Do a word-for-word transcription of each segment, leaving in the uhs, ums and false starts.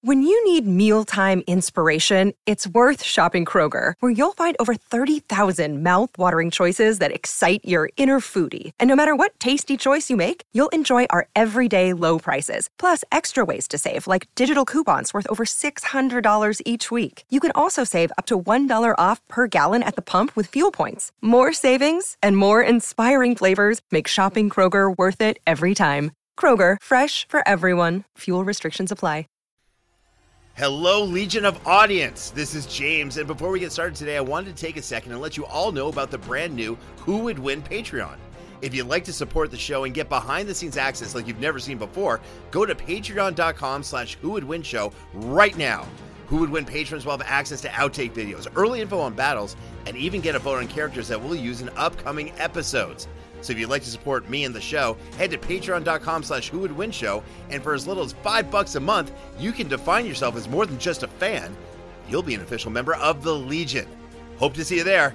When you need mealtime inspiration, it's worth shopping Kroger, where you'll find over thirty thousand mouth-watering choices that excite your inner foodie. And no matter what tasty choice you make, you'll enjoy our everyday low prices, plus extra ways to save, like digital coupons worth over six hundred dollars each week. You can also save up to one dollar off per gallon at the pump with fuel points. More savings and more inspiring flavors make shopping Kroger worth it every time. Kroger, fresh for everyone. Fuel restrictions apply. Hello, Legion of Audience. This is James, and before we get started today, I wanted to take a second and let you all know about the brand new Who Would Win Patreon. If you'd like to support the show and get behind-the-scenes access like you've never seen before, go to patreon.com slash Who Would Win Show right now. Who Would Win patrons will have access to outtake videos, early info on battles, and even get a vote on characters that we'll use in upcoming episodes. So if you'd like to support me and the show, head to patreon.com slash Who Would Win Show, and for as little as five bucks a month, you can define yourself as more than just a fan. You'll be an official member of the Legion. Hope to see you there.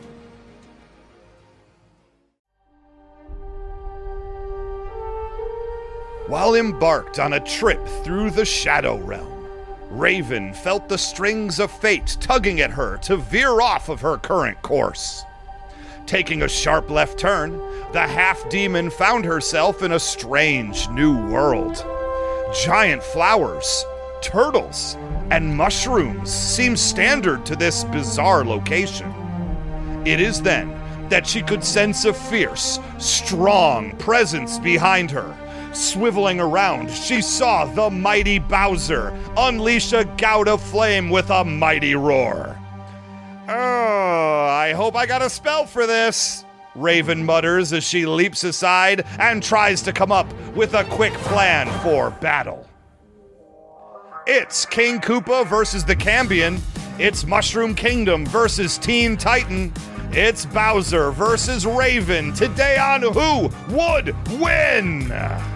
While embarked on a trip through the Shadow Realm, Raven felt the strings of fate tugging at her to veer off of her current course. Taking a sharp left turn, the half-demon found herself in a strange new world. Giant flowers, turtles, and mushrooms seem standard to this bizarre location. It is then that she could sense a fierce, strong presence behind her. Swiveling around, she saw the mighty Bowser unleash a gout of flame with a mighty roar. Oh, I hope I got a spell for this, Raven mutters as she leaps aside and tries to come up with a quick plan for battle. It's King Koopa versus the Cambion. It's Mushroom Kingdom versus Teen Titan. It's Bowser versus Raven today on Who Would Win?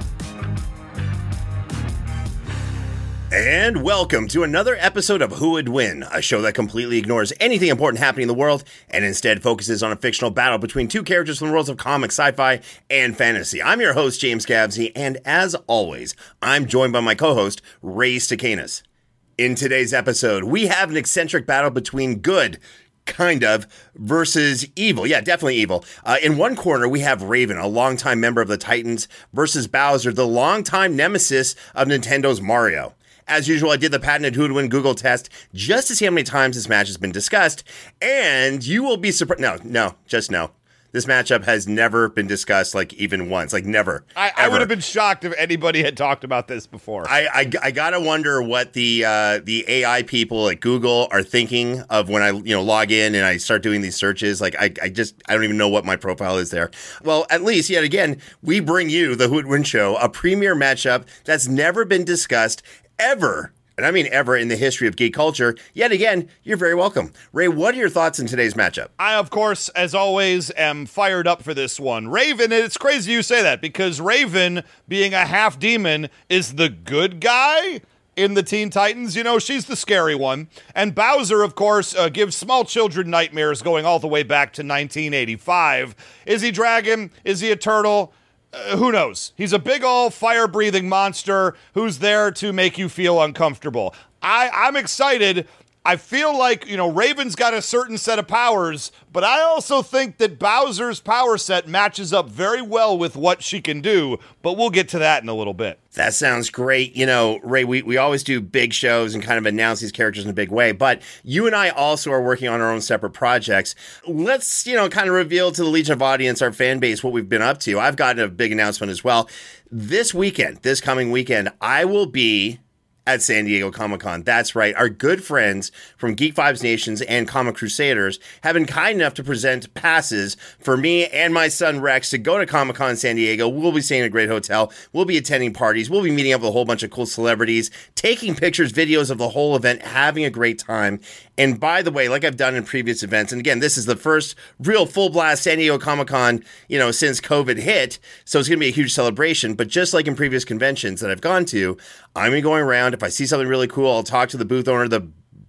And welcome to another episode of Who Would Win, a show that completely ignores anything important happening in the world and instead focuses on a fictional battle between two characters from the worlds of comics, sci-fi, and fantasy. I'm your host, James Gabsy, and as always, I'm joined by my co-host, Ray Stacanis. In today's episode, we have an eccentric battle between good, kind of, versus evil. Yeah, definitely evil. Uh, in one corner, we have Raven, a longtime member of the Titans, versus Bowser, the longtime nemesis of Nintendo's Mario. As usual, I did the patented Who Would Win Google test just to see how many times this match has been discussed, and you will be surprised. No, no, just no. This matchup has never been discussed, like, even once. Like, never. I, I would have been shocked if anybody had talked about this before. I, I, I gotta wonder what the uh, the A I people at Google are thinking of when I, you know, log in and I start doing these searches. Like, I, I just, I don't even know what my profile is there. Well, at least, yet again, we bring you, the Who Would Win Show, a premier matchup that's never been discussed ever, and I mean ever, in the history of geek culture. Yet again, you're very welcome. Ray, what are your thoughts in today's matchup? I, of course, as always, am fired up for this one. Raven, it's crazy you say that, because Raven, being a half-demon, is the good guy in the Teen Titans. You know, she's the scary one. And Bowser, of course, uh, gives small children nightmares going all the way back to nineteen eighty-five. Is he dragon? Is he a turtle? Uh, who knows? He's a big old fire-breathing monster who's there to make you feel uncomfortable. I, I'm excited. I feel like, you know, Raven's got a certain set of powers, but I also think that Bowser's power set matches up very well with what she can do, but we'll get to that in a little bit. That sounds great. You know, Ray, we, we always do big shows and kind of announce these characters in a big way, but you and I also are working on our own separate projects. Let's, you know, kind of reveal to the Legion of Audience, our fan base, what we've been up to. I've gotten a big announcement as well. This weekend, this coming weekend, I will be at San Diego Comic-Con. That's right. Our good friends from Geek Vibes Nations and Comic Crusaders have been kind enough to present passes for me and my son Rex to go to Comic-Con San Diego. We'll be staying in a great hotel. We'll be attending parties. We'll be meeting up with a whole bunch of cool celebrities, taking pictures, videos of the whole event, having a great time. And by the way, like I've done in previous events, and again, this is the first real full blast San Diego Comic-Con, you know, since COVID hit. So it's going to be a huge celebration. But just like in previous conventions that I've gone to, I'm going to be going around. If I see something really cool, I'll talk to the booth owner, the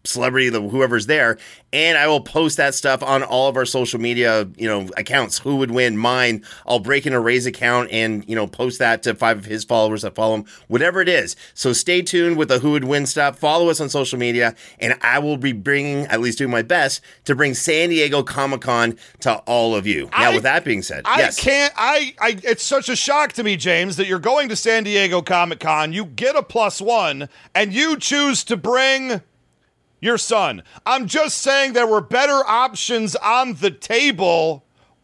celebrity, the whoever's there, and I will post that stuff on all of our social media, you know, accounts. Who would win? Mine. I'll break into Ray's account and, you know, post that to five of his followers that follow him, whatever it is. So stay tuned with the Who Would Win stuff. Follow us on social media, and I will be bringing, at least doing my best, to bring San Diego Comic-Con to all of you. Now, I, with that being said, I yes. can't, I, I, it's such a shock to me, James, that you're going to San Diego Comic-Con, you get a plus one, and you choose to bring your son. I'm just saying there were better options on the table.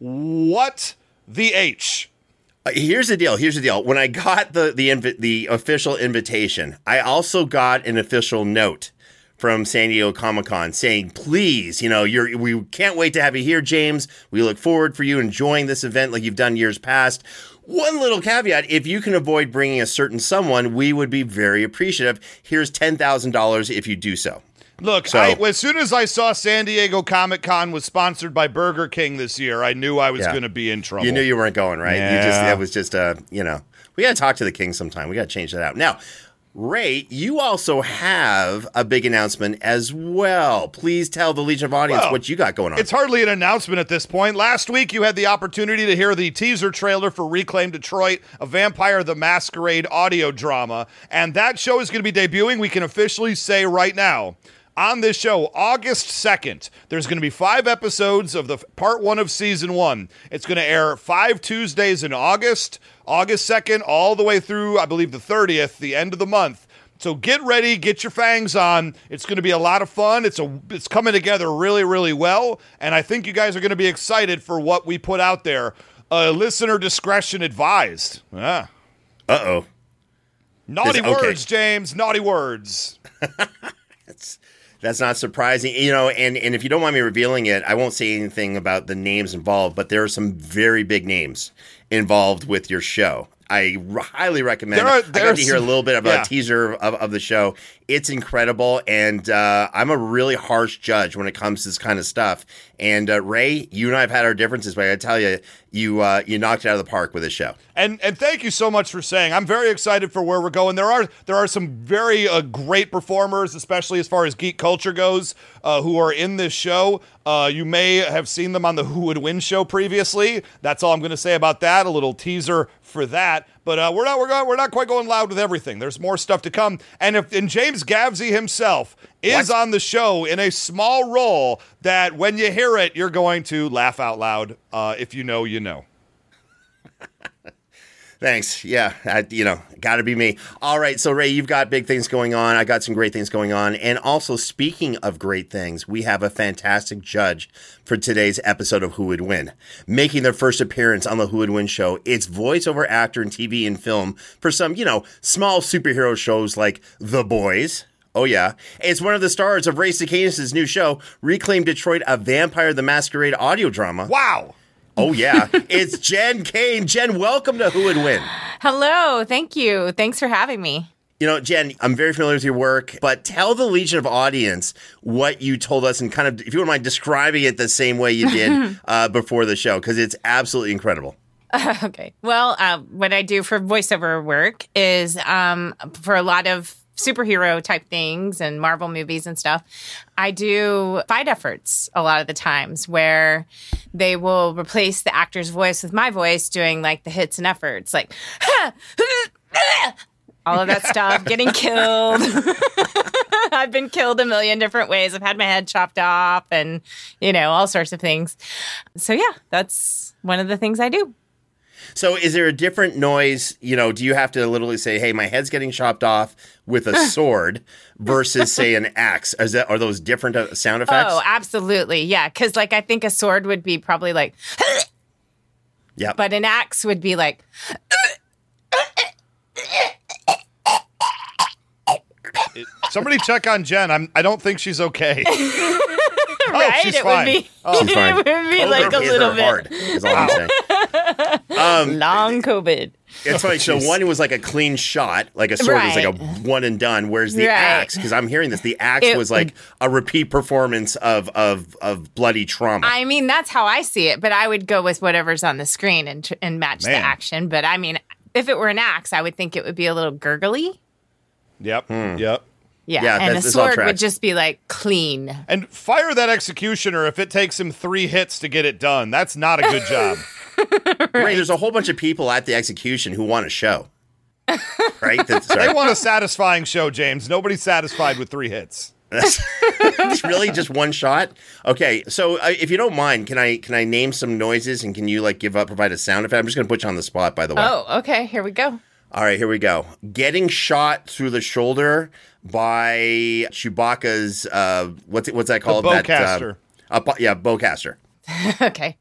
What the H? Uh, here's the deal. Here's the deal. When I got the the invi- the official invitation, I also got an official note from San Diego Comic-Con saying, please, you know, you're we can't wait to have you here, James. We look forward for you enjoying this event like you've done years past. One little caveat, if you can avoid bringing a certain someone, we would be very appreciative. Here's ten thousand dollars if you do so. Look, so, I, as soon as I saw San Diego Comic-Con was sponsored by Burger King this year, I knew I was yeah. going to be in trouble. You knew you weren't going, right? Yeah. You just that was just uh, you know, we got to talk to the King sometime. We got to change that out. Now, Ray, you also have a big announcement as well. Please tell the Legion of Audience well, what you got going on. It's hardly an announcement at this point. Last week, you had the opportunity to hear the teaser trailer for Reclaim Detroit, a Vampire the Masquerade audio drama, and that show is going to be debuting, we can officially say right now, on this show, August second. There's going to be five episodes of the part one of season one. It's going to air five Tuesdays in August, August second, all the way through, I believe, the thirtieth, the end of the month. So get ready, get your fangs on. It's going to be a lot of fun. It's a, it's coming together really, really well, and I think you guys are going to be excited for what we put out there. Uh, listener discretion advised. Ah. Uh-oh. Naughty This, okay. words, James. Naughty words. That's that's not surprising, you know. And and if you don't mind me revealing it, I won't say anything about the names involved, but there are some very big names involved with your show. I r- highly recommend there are, it. I got to hear a little bit of yeah. a teaser of, of the show. It's incredible, and uh, I'm a really harsh judge when it comes to this kind of stuff. And uh, Ray, you and I have had our differences, but I got to tell you, you uh, you knocked it out of the park with this show. And and thank you so much for saying. I'm very excited for where we're going. There are there are some very uh, great performers, especially as far as geek culture goes, uh, who are in this show. Uh, you may have seen them on the Who Would Win show previously. That's all I'm going to say about that. A little teaser for that. But uh, we're not we're going, we're not quite going loud with everything. There's more stuff to come. And if and James Gavsey himself is what? on the show in a small role that when you hear it, you're going to laugh out loud. Uh, if you know, you know. Thanks. Yeah, I, you know, got to be me. All right, so Ray, you've got big things going on. I got some great things going on. And also, speaking of great things, we have a fantastic judge for today's episode of Who Would Win. Making their first appearance on the Who Would Win show, it's voiceover actor in T V and film for some, you know, small superhero shows like The Boys. Oh, yeah. It's one of the stars of Ray Cicanis' new show, Reclaim Detroit, a Vampire the Masquerade audio drama. Wow. Oh, yeah. It's Jen Kane. Jen, welcome to Who Would Win. Hello. Thank you. Thanks for having me. You know, Jen, I'm very familiar with your work, but tell the Legion of Audience what you told us and kind of, if you wouldn't mind describing it the same way you did uh, before the show, because it's absolutely incredible. Uh, okay. Well, uh, what I do for voiceover work is um, for a lot of superhero type things and Marvel movies and stuff, I do fight efforts a lot of the times where they will replace the actor's voice with my voice doing like the hits and efforts, like all of that stuff, getting killed. I've been killed a million different ways. I've had my head chopped off and, you know, all sorts of things. So, yeah, that's one of the things I do. So is there a different noise? You know, do you have to literally say, hey, my head's getting chopped off with a sword versus, say, an axe? Is that, are those different uh, sound effects? Oh, absolutely. Yeah. Because, like, I think a sword would be probably like, yeah, but an axe would be like, It, somebody check on Jen. I'm, I don't think she's okay. right? she's it fine. would be, Oh. She's fine. it would be COVID like a hit little her bit. hard, is all I'm saying. Um, Long COVID. It's funny. So one was like a clean shot, like a sword was like a one and done, whereas the Right. axe, because I'm hearing this, the axe It- was like a repeat performance of of of bloody trauma. I mean, that's how I see it, but I would go with whatever's on the screen and tr- and match Man. the action. But I mean, if it were an axe, I would think it would be a little gurgly. Yep. Hmm. Yep. Yeah, Yeah, and that's- a this all sword would tracks. just be like clean. And fire that executioner if it takes him three hits to get it done. That's not a good job. Ray, there's a whole bunch of people at the execution who want a show. Right? That's, They sorry. want a satisfying show, James. Nobody's satisfied with three hits. It's really just one shot. Okay, so uh, if you don't mind, can I can I name some noises and can you like give up provide a sound effect? I'm just going to put you on the spot, by the way. Oh, okay. Here we go. All right, here we go. Getting shot through the shoulder by Chewbacca's uh, what's it, what's that called? That, bowcaster. uh, uh, yeah, bowcaster. Okay.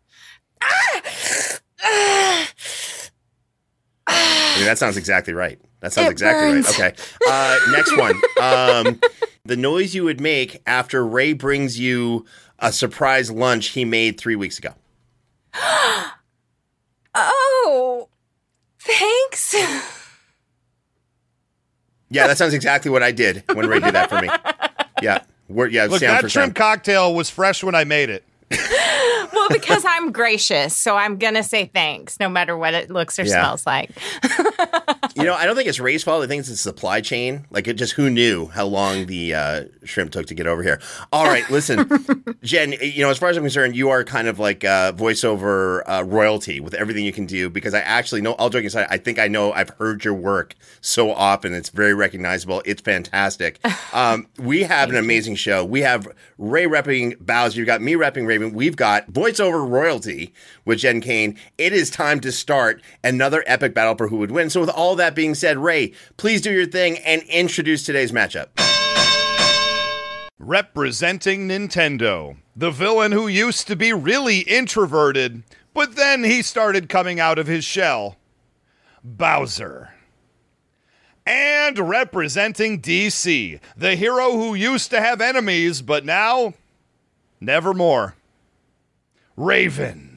I mean, that sounds exactly right. That sounds It exactly burns. right. Okay. Uh, next one. Um, the noise you would make after Ray brings you a surprise lunch he made three weeks ago. Oh, thanks. Yeah, that sounds exactly what I did when Ray did that for me. Yeah. Word, yeah, Look, sound that for shrimp sound. cocktail was fresh when I made it. Well, because I'm gracious, so I'm going to say thanks no matter what it looks or Yeah. smells like. You know, I don't think it's Ray's fault. I think it's the supply chain. Like, it just who knew how long the uh, shrimp took to get over here. All right, listen, Jen, you know, as far as I'm concerned, you are kind of like uh, voiceover uh, royalty with everything you can do because I actually know, all joking aside, I think I know I've heard your work so often. It's very recognizable. It's fantastic. Um, we have an amazing show. We have Ray repping Bowser. You've got me repping Raven. We've got voiceover royalty with Jen Kane. It is time to start another epic battle for who would win. So with all that being said, Ray, please do your thing and introduce today's matchup. Representing Nintendo, the villain who used to be really introverted, but then he started coming out of his shell, Bowser. And representing D C, the hero who used to have enemies, but now, nevermore, Raven.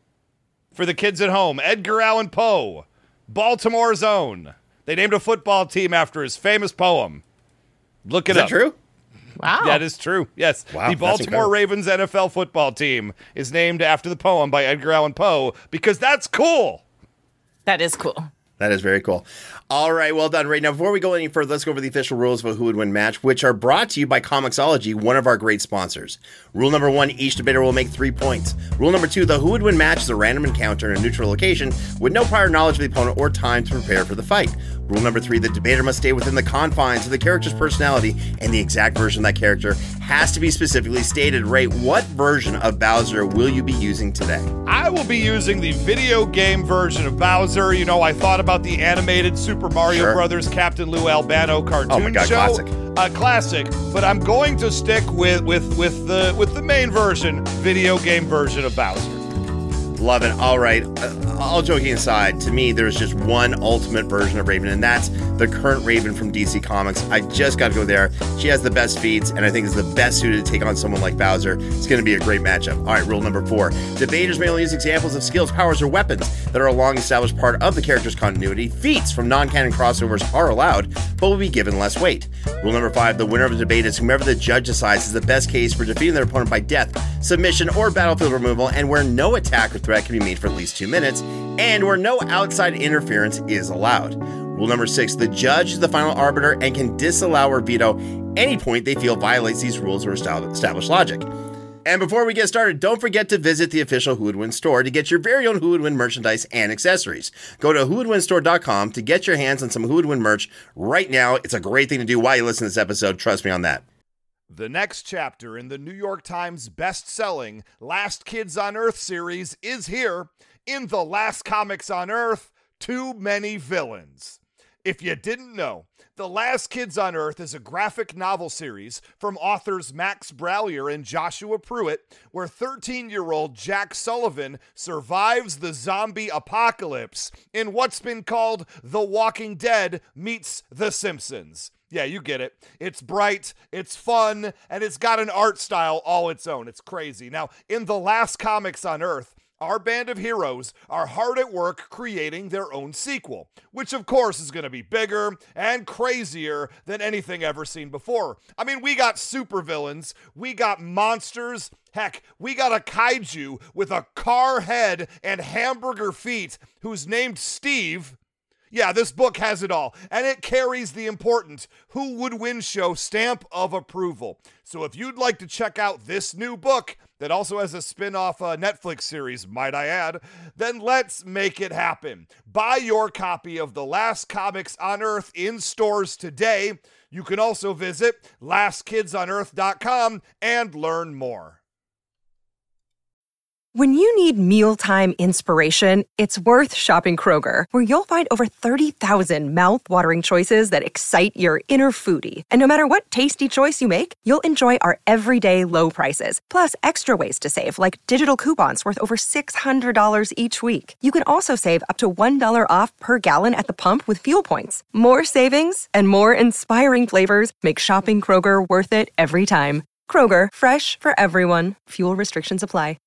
For the kids at home, Edgar Allan Poe, Baltimore's own. They named a football team after his famous poem. Look it Is that up. true? Wow. That is true. Yes. Wow, the that's Baltimore incredible. Ravens N F L football team is named after the poem by Edgar Allan Poe because that's cool. That is cool. That is very cool. All right, well done. Right now, before we go any further, let's go over the official rules of a Who Would Win match, which are brought to you by Comixology, one of our great sponsors. Rule number one, each debater will make three points. Rule number two, the Who Would Win match is a random encounter in a neutral location with no prior knowledge of the opponent or time to prepare for the fight. Rule number three, the debater must stay within the confines of the character's personality, and the exact version of that character has to be specifically stated. Ray, what version of Bowser will you be using today? I will be using the video game version of Bowser. You know, I thought about the animated Super Mario Sure. Brothers Captain Lou Albano cartoon Oh my God, show. classic. A classic, but I'm going to stick with with with the with the main version, video game version of Bowser. Love it. All right. Uh, all joking aside, to me, there's just one ultimate version of Raven, and that's the current Raven from D C Comics. I just got to go there. She has the best feats, and I think is the best suited to take on someone like Bowser. It's going to be a great matchup. All right, rule number four. Debaters may only use examples of skills, powers, or weapons that are a long-established part of the character's continuity. Feats from non-canon crossovers are allowed, but will be given less weight. Rule number five. The winner of the debate is whomever the judge decides is the best case for defeating their opponent by death, submission, or battlefield removal, and where no attack or threat can be made for at least two minutes, and where no outside interference is allowed. Rule number six, the judge is the final arbiter and can disallow or veto any point they feel violates these rules or established logic. And before we get started, don't forget to visit the official Who Would Win store to get your very own Who Would Win merchandise and accessories. Go to who would win store dot com to get your hands on some Who Would Win merch right now. It's a great thing to do while you listen to this episode. Trust me on that. The next chapter in the New York Times best-selling Last Kids on Earth series is here in The Last Comics on Earth, Too Many Villains. If you didn't know, The Last Kids on Earth is a graphic novel series from authors Max Brallier and Joshua Pruitt, where thirteen-year-old Jack Sullivan survives the zombie apocalypse in what's been called The Walking Dead meets The Simpsons. Yeah, you get it. It's bright, it's fun, and it's got an art style all its own. It's crazy. Now, in The Last Comics on Earth, our band of heroes are hard at work creating their own sequel, which of course is going to be bigger and crazier than anything ever seen before. I mean, we got supervillains, we got monsters, heck, we got a kaiju with a car head and hamburger feet who's named Steve. Yeah, this book has it all, and it carries the important Who Would Win show stamp of approval. So if you'd like to check out this new book that also has a spin-off uh, Netflix series, might I add, then let's make it happen. Buy your copy of The Last Comics on Earth in stores today. You can also visit last kids on earth dot com and learn more. When you need mealtime inspiration, it's worth shopping Kroger, where you'll find over thirty thousand mouth-watering choices that excite your inner foodie. And no matter what tasty choice you make, you'll enjoy our everyday low prices, plus extra ways to save, like digital coupons worth over six hundred dollars each week. You can also save up to one dollar off per gallon at the pump with fuel points. More savings and more inspiring flavors make shopping Kroger worth it every time. Kroger, fresh for everyone. Fuel restrictions apply.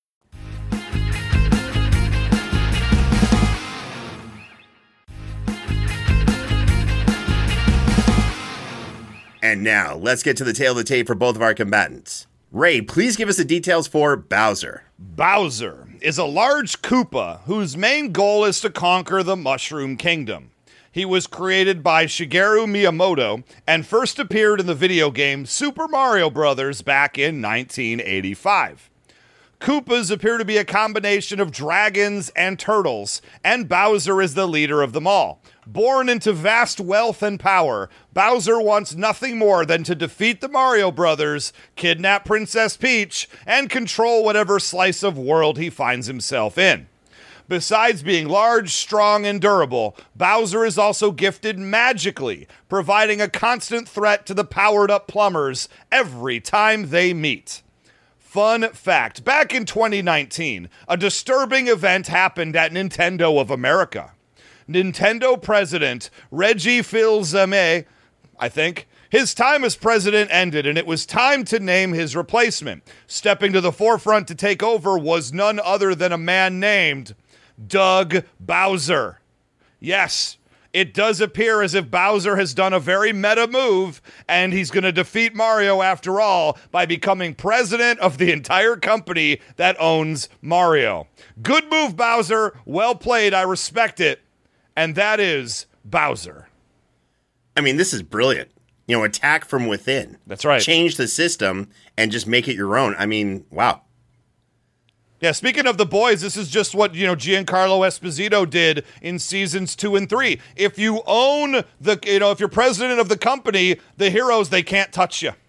And now, let's get to the tail of the tape for both of our combatants. Ray, please give us the details for Bowser. Bowser is a large Koopa whose main goal is to conquer the Mushroom Kingdom. He was created by Shigeru Miyamoto and first appeared in the video game Super Mario Bros. Back in nineteen eighty-five. Koopas appear to be a combination of dragons and turtles, and Bowser is the leader of them all. Born into vast wealth and power, Bowser wants nothing more than to defeat the Mario Brothers, kidnap Princess Peach, and control whatever slice of world he finds himself in. Besides being large, strong, and durable, Bowser is also gifted magically, providing a constant threat to the powered-up plumbers every time they meet. Fun fact, back in twenty nineteen, a disturbing event happened at Nintendo of America. Nintendo president Reggie Fils-Aimé, I think, his time as president ended and it was time to name his replacement. Stepping to the forefront to take over was none other than a man named Doug Bowser. Yes, it does appear as if Bowser has done a very meta move, and he's going to defeat Mario after all by becoming president of the entire company that owns Mario. Good move, Bowser. Well played. I respect it. And that is Bowser. I mean, this is brilliant. You know, attack from within. That's right. Change the system and just make it your own. I mean, wow. Yeah, speaking of the boys, this is just what, you know, Giancarlo Esposito did in seasons two and three. If you own the, you know, if you're president of the company, the heroes, they can't touch you.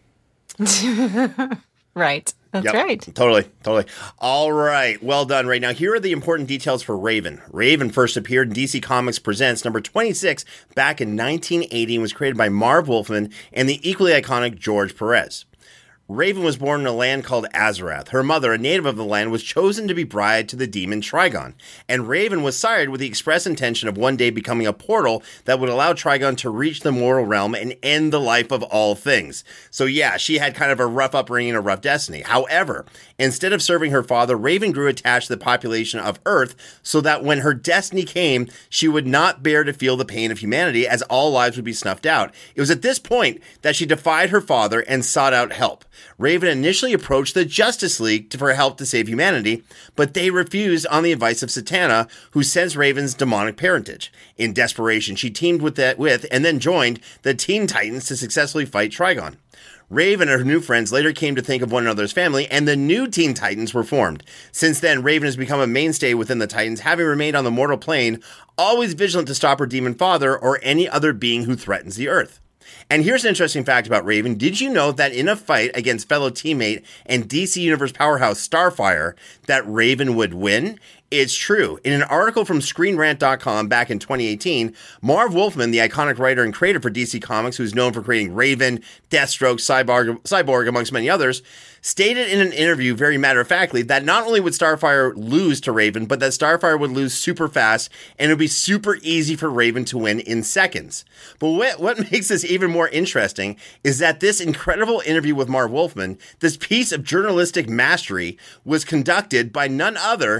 Right. That's yep, right. Totally, totally. All right. Well done. Right now, here are the important details for Raven. Raven first appeared in D C Comics Presents number twenty-six back in nineteen eighty and was created by Marv Wolfman and the equally iconic George Perez. Raven was born in a land called Azarath. Her mother, a native of the land, was chosen to be bride to the demon Trigon. And Raven was sired with the express intention of one day becoming a portal that would allow Trigon to reach the mortal realm and end the life of all things. So yeah, she had kind of a rough upbringing and a rough destiny. However, instead of serving her father, Raven grew attached to the population of Earth so that when her destiny came, she would not bear to feel the pain of humanity as all lives would be snuffed out. It was at this point that she defied her father and sought out help. Raven initially approached the Justice League for help to save humanity, but they refused on the advice of Satana, who sensed Raven's demonic parentage. In desperation, she teamed with that with and then joined the Teen Titans to successfully fight Trigon. Raven and her new friends later came to think of one another's family, and the new Teen Titans were formed. Since then, Raven has become a mainstay within the Titans, having remained on the mortal plane, always vigilant to stop her demon father or any other being who threatens the Earth. And here's an interesting fact about Raven. Did you know that in a fight against fellow teammate and D C Universe powerhouse Starfire, that Raven would win? It's true. In an article from Screen Rant dot com back in twenty eighteen, Marv Wolfman, the iconic writer and creator for D C Comics, who's known for creating Raven, Deathstroke, Cyborg, Cyborg, amongst many others, stated in an interview very matter-of-factly that not only would Starfire lose to Raven, but that Starfire would lose super fast and it would be super easy for Raven to win in seconds. But what, what makes this even more interesting is that this incredible interview with Marv Wolfman, this piece of journalistic mastery, was conducted by none other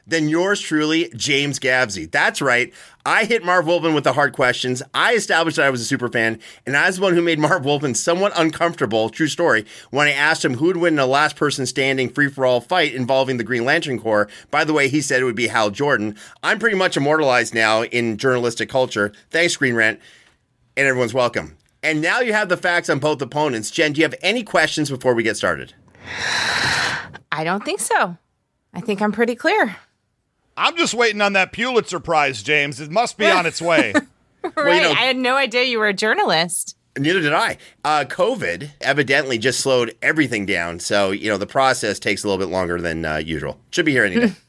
Then yours truly, James Gavsey. That's right. I hit Marv Wolfman with the hard questions. I established that I was a super fan, and I was the one who made Marv Wolfman somewhat uncomfortable, true story, when I asked him who would win in a last person standing free-for-all fight involving the Green Lantern Corps. By the way, he said it would be Hal Jordan. I'm pretty much immortalized now in journalistic culture. Thanks, Screen Rant, and everyone's welcome. And now you have the facts on both opponents. Jen, do you have any questions before we get started? I don't think so. I think I'm pretty clear. I'm just waiting on that Pulitzer Prize, James. It must be on its way. Right. Well, you know, I had no idea you were a journalist. Neither did I. Uh, COVID evidently just slowed everything down. So, you know, the process takes a little bit longer than uh, usual. Should be here any day.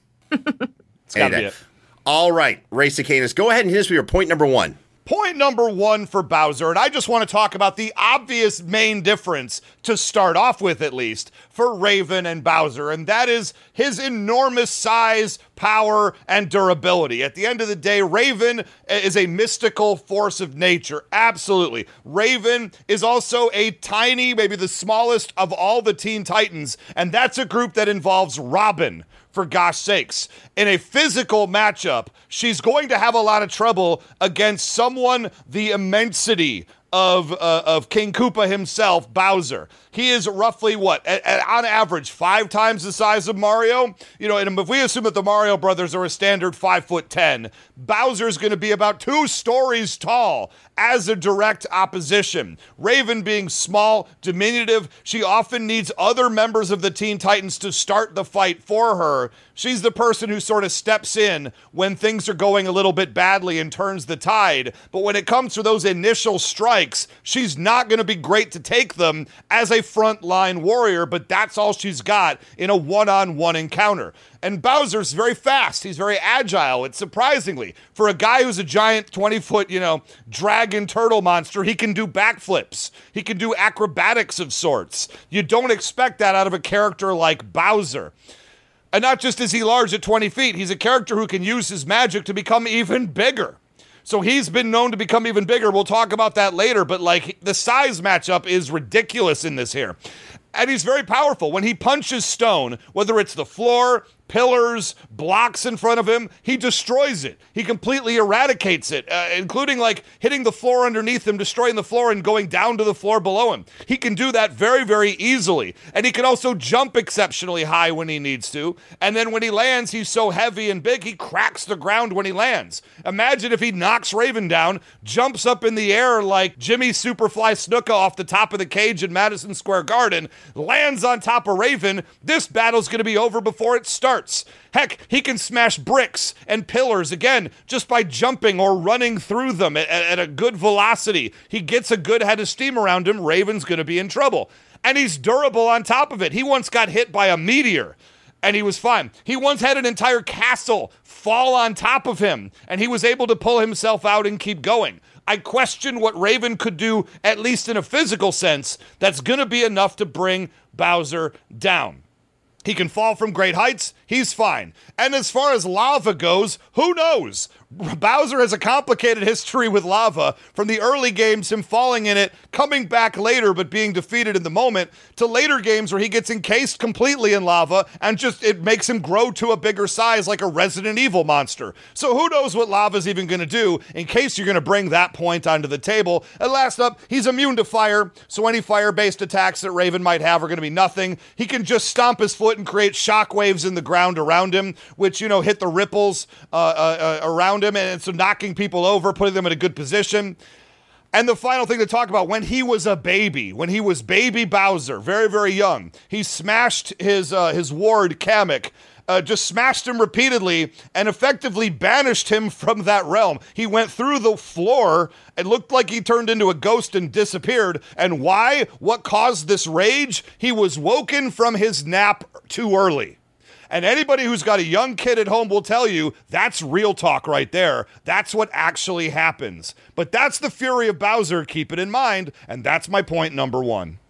It's got to be it. All right, Ray Cicanis, go ahead and hit us with your point number one. Point number one for Bowser, and I just want to talk about the obvious main difference, to start off with at least, for Raven and Bowser, and that is his enormous size, power, and durability. At the end of the day, Raven is a mystical force of nature, absolutely. Raven is also a tiny, maybe the smallest of all the Teen Titans, and that's a group that involves Robin. For gosh sakes, in a physical matchup, she's going to have a lot of trouble against someone the immensity of uh, of King Koopa himself, Bowser. He is roughly, what, at, at, on average, five times the size of Mario? You know, and if we assume that the Mario brothers are a standard five foot ten, Bowser's going to be about two stories tall as a direct opposition. Raven being small, diminutive, she often needs other members of the Teen Titans to start the fight for her. She's the person who sort of steps in when things are going a little bit badly and turns the tide. But when it comes to those initial strikes, she's not going to be great to take them as a frontline warrior, but that's all she's got in a one-on-one encounter. And Bowser's very fast. He's very agile. It's surprisingly, for a guy who's a giant twenty-foot, you know, dragon turtle monster, he can do backflips. He can do acrobatics of sorts. You don't expect that out of a character like Bowser. And not just is he large at twenty feet, he's a character who can use his magic to become even bigger. So he's been known to become even bigger. We'll talk about that later, but like the size matchup is ridiculous in this here. And he's very powerful. When he punches stone, whether it's the floor, pillars, blocks in front of him, he destroys it. He completely eradicates it, uh, including like hitting the floor underneath him, destroying the floor, and going down to the floor below him. He can do that very, very easily. And he can also jump exceptionally high when he needs to. And then when he lands, he's so heavy and big, he cracks the ground when he lands. Imagine if he knocks Raven down, jumps up in the air like Jimmy Superfly Snuka off the top of the cage in Madison Square Garden, lands on top of Raven. This battle's going to be over before it starts. Heck, he can smash bricks and pillars, again, just by jumping or running through them at, at a good velocity. He gets a good head of steam around him, Raven's going to be in trouble. And he's durable on top of it. He once got hit by a meteor, and he was fine. He once had an entire castle fall on top of him, and he was able to pull himself out and keep going. I question what Raven could do, at least in a physical sense, that's going to be enough to bring Bowser down. He can fall from great heights. He's fine. And as far as lava goes, who knows? Bowser has a complicated history with lava, from the early games, him falling in it, coming back later but being defeated in the moment, to later games where he gets encased completely in lava and just it makes him grow to a bigger size like a Resident Evil monster. So who knows what lava's even going to do, in case you're going to bring that point onto the table. And last up, he's immune to fire, so any fire-based attacks that Raven might have are going to be nothing. He can just stomp his foot and create shockwaves in the ground around him, which, you know, hit the ripples uh, uh, uh, around him, and so knocking people over, putting them in a good position. And the final thing to talk about, when he was a baby, when he was baby Bowser, very, very young, he smashed his uh, his ward, Kamek, uh, just smashed him repeatedly and effectively banished him from that realm. He went through the floor and looked like he turned into a ghost and disappeared. And why? What caused this rage? He was woken from his nap too early. And anybody who's got a young kid at home will tell you that's real talk right there. That's what actually happens. But that's the fury of Bowser, keep it in mind, and that's my point number one.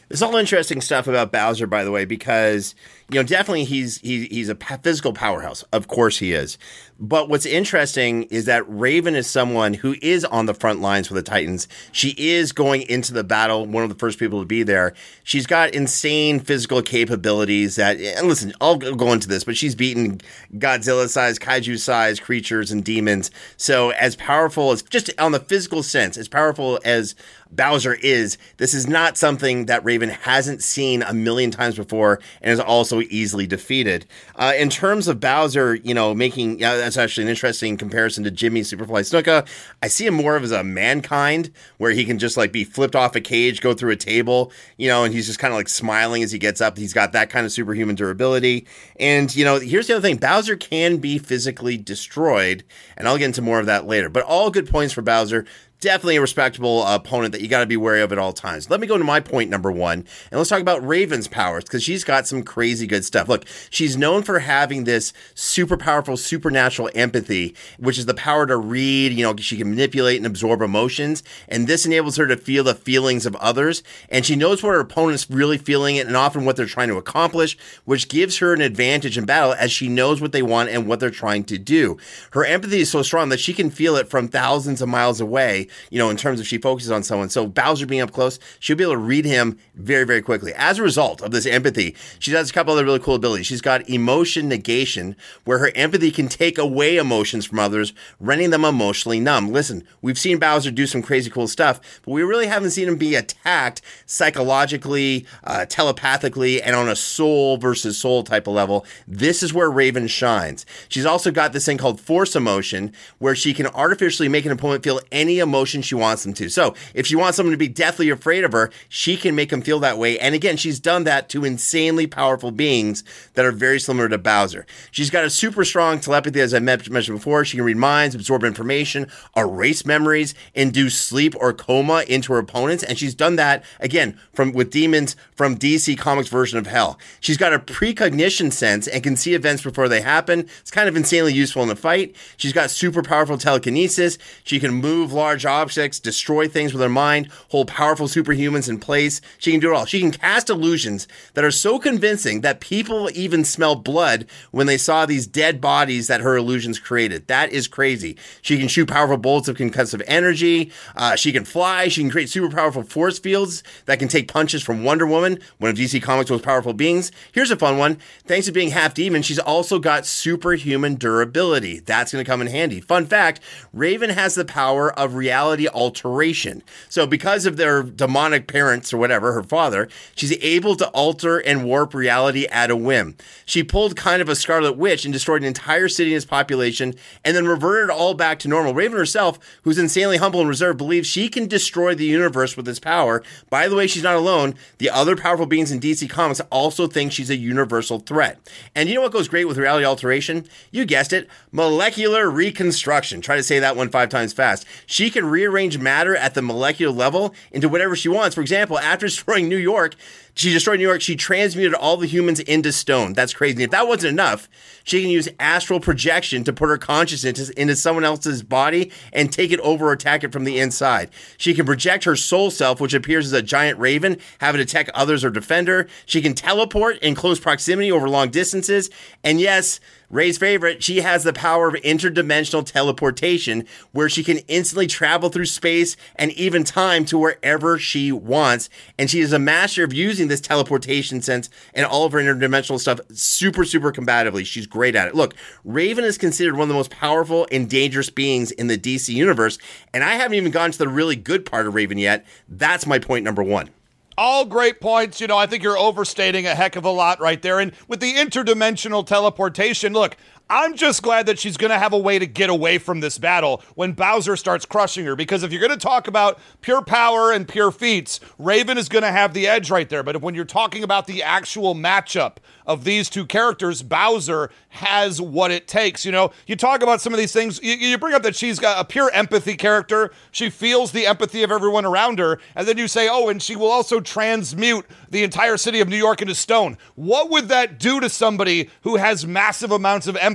It's all interesting stuff about Bowser, by the way, because, you know, definitely he's he, he's a physical powerhouse. Of course he is. But what's interesting is that Raven is someone who is on the front lines for the Titans. She is going into the battle, one of the first people to be there. She's got insane physical capabilities that, and listen, I'll go into this, but she's beaten Godzilla-sized, kaiju-sized creatures and demons. So as powerful as, just on the physical sense, as powerful as Bowser is, this is not something that Raven hasn't seen a million times before and is also easily defeated. Uh, in terms of Bowser, you know, making, yeah, that's actually an interesting comparison to Jimmy Superfly Snuka. I see him more of as a Mankind, where he can just like be flipped off a cage, go through a table, you know, and he's just kind of like smiling as he gets up. He's got that kind of superhuman durability. And, you know, here's the other thing. Bowser can be physically destroyed, and I'll get into more of that later. But all good points for Bowser. Definitely a respectable uh, opponent that you got to be wary of at all times. Let me go to my point number one, and let's talk about Raven's powers, because she's got some crazy good stuff. Look, she's known for having this super powerful, supernatural empathy, which is the power to read, you know, she can manipulate and absorb emotions, and this enables her to feel the feelings of others, and she knows what her opponent's really feeling and often what they're trying to accomplish, which gives her an advantage in battle as she knows what they want and what they're trying to do. Her empathy is so strong that she can feel it from thousands of miles away, you know, in terms of she focuses on someone. So Bowser being up close, she'll be able to read him very, very quickly. As a result of this empathy, she has a couple other really cool abilities. She's got emotion negation, where her empathy can take away emotions from others, rendering them emotionally numb. Listen, we've seen Bowser do some crazy cool stuff, but we really haven't seen him be attacked psychologically, uh, telepathically, and on a soul versus soul type of level. This is where Raven shines. She's also got this thing called force emotion, where she can artificially make an opponent feel any emotion she wants them to. So if she wants someone to be deathly afraid of her, she can make them feel that way. And again, she's done that to insanely powerful beings that are very similar to Bowser. She's got a super strong telepathy, as I mentioned before. She can read minds, absorb information, erase memories, induce sleep or coma into her opponents. And she's done that, again, from with demons from D C Comics' version of Hell. She's got a precognition sense and can see events before they happen. It's kind of insanely useful in the fight. She's got super powerful telekinesis. She can move large objects, destroy things with her mind, hold powerful superhumans in place. She can do it all. She can cast illusions that are so convincing that people even smell blood when they saw these dead bodies that her illusions created. That is crazy. She can shoot powerful bolts of concussive energy. Uh, she can fly. She can create super powerful force fields that can take punches from Wonder Woman, one of D C Comics' most powerful beings. Here's a fun one. Thanks to being half demon, she's also got superhuman durability. That's going to come in handy. Fun fact, Raven has the power of reality alteration. So because of their demonic parents or whatever, her father, she's able to alter and warp reality at a whim. She pulled kind of a Scarlet Witch and destroyed an entire city and its population and then reverted it all back to normal. Raven herself, who's insanely humble and reserved, believes she can destroy the universe with this power. By the way, she's not alone. The other powerful beings in D C Comics also think she's a universal threat. And you know what goes great with reality alteration? You guessed it, molecular reconstruction. Try to say that one five times fast. She can rearrange matter at the molecular level into whatever she wants. For example, after destroying New York, she destroyed New York, she transmuted all the humans into stone. That's crazy. And if that wasn't enough, she can use astral projection to put her consciousness into someone else's body and take it over or attack it from the inside. She can project her soul self, which appears as a giant raven, have it attack others or defend her. She can teleport in close proximity over long distances. And yes, Ray's favorite, she has the power of interdimensional teleportation, where she can instantly travel through space and even time to wherever she wants. And she is a master of using this teleportation sense and all of her interdimensional stuff super, super combatively. She's great at it. Look, Raven is considered one of the most powerful and dangerous beings in the D C universe, and I haven't even gotten to the really good part of Raven yet. That's my point number one. All great points. You know, I think you're overstating a heck of a lot right there. And with the interdimensional teleportation, look, I'm just glad that she's going to have a way to get away from this battle when Bowser starts crushing her. Because if you're going to talk about pure power and pure feats, Raven is going to have the edge right there. But when you're talking about the actual matchup of these two characters, Bowser has what it takes. You know, you talk about some of these things. You, you bring up that she's got a pure empathy character. She feels the empathy of everyone around her. And then you say, oh, and she will also transmute the entire city of New York into stone. What would that do to somebody who has massive amounts of empathy?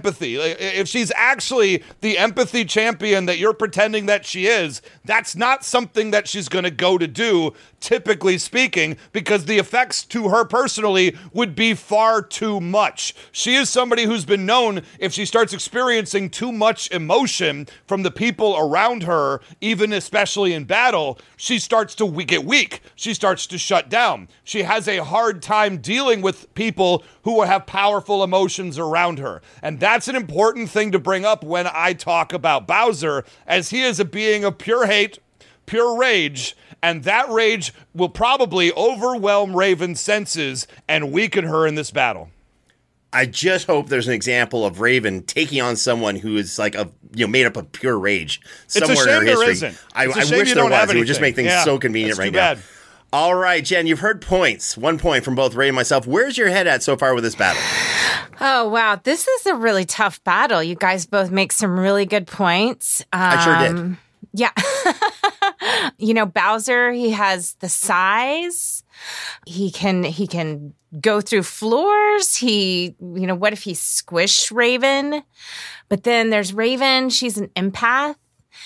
empathy. If she's actually the empathy champion that you're pretending that she is, that's not something that she's going to go to do, typically speaking, because the effects to her personally would be far too much. She is somebody who's been known, if she starts experiencing too much emotion from the people around her, even especially in battle, she starts to get weak. She starts to shut down. She has a hard time dealing with people who have powerful emotions around her. And that's an important thing to bring up when I talk about Bowser, as he is a being of pure hate, pure rage, and that rage will probably overwhelm Raven's senses and weaken her in this battle. I just hope there's an example of Raven taking on someone who is like a you know made up of pure rage somewhere it's a shame in her history. There isn't. I, it's a I shame wish you there don't was. have It would just make things yeah, so convenient right too now. Bad. All right, Jen, you've heard points. One point from both Ray and myself. Where's your head at so far with this battle? Oh, wow. This is a really tough battle. You guys both make some really good points. Um, I sure did. Yeah. You know, Bowser, he has the size. He can he can go through floors. He, you know, what if he squished Raven? But then there's Raven. She's an empath.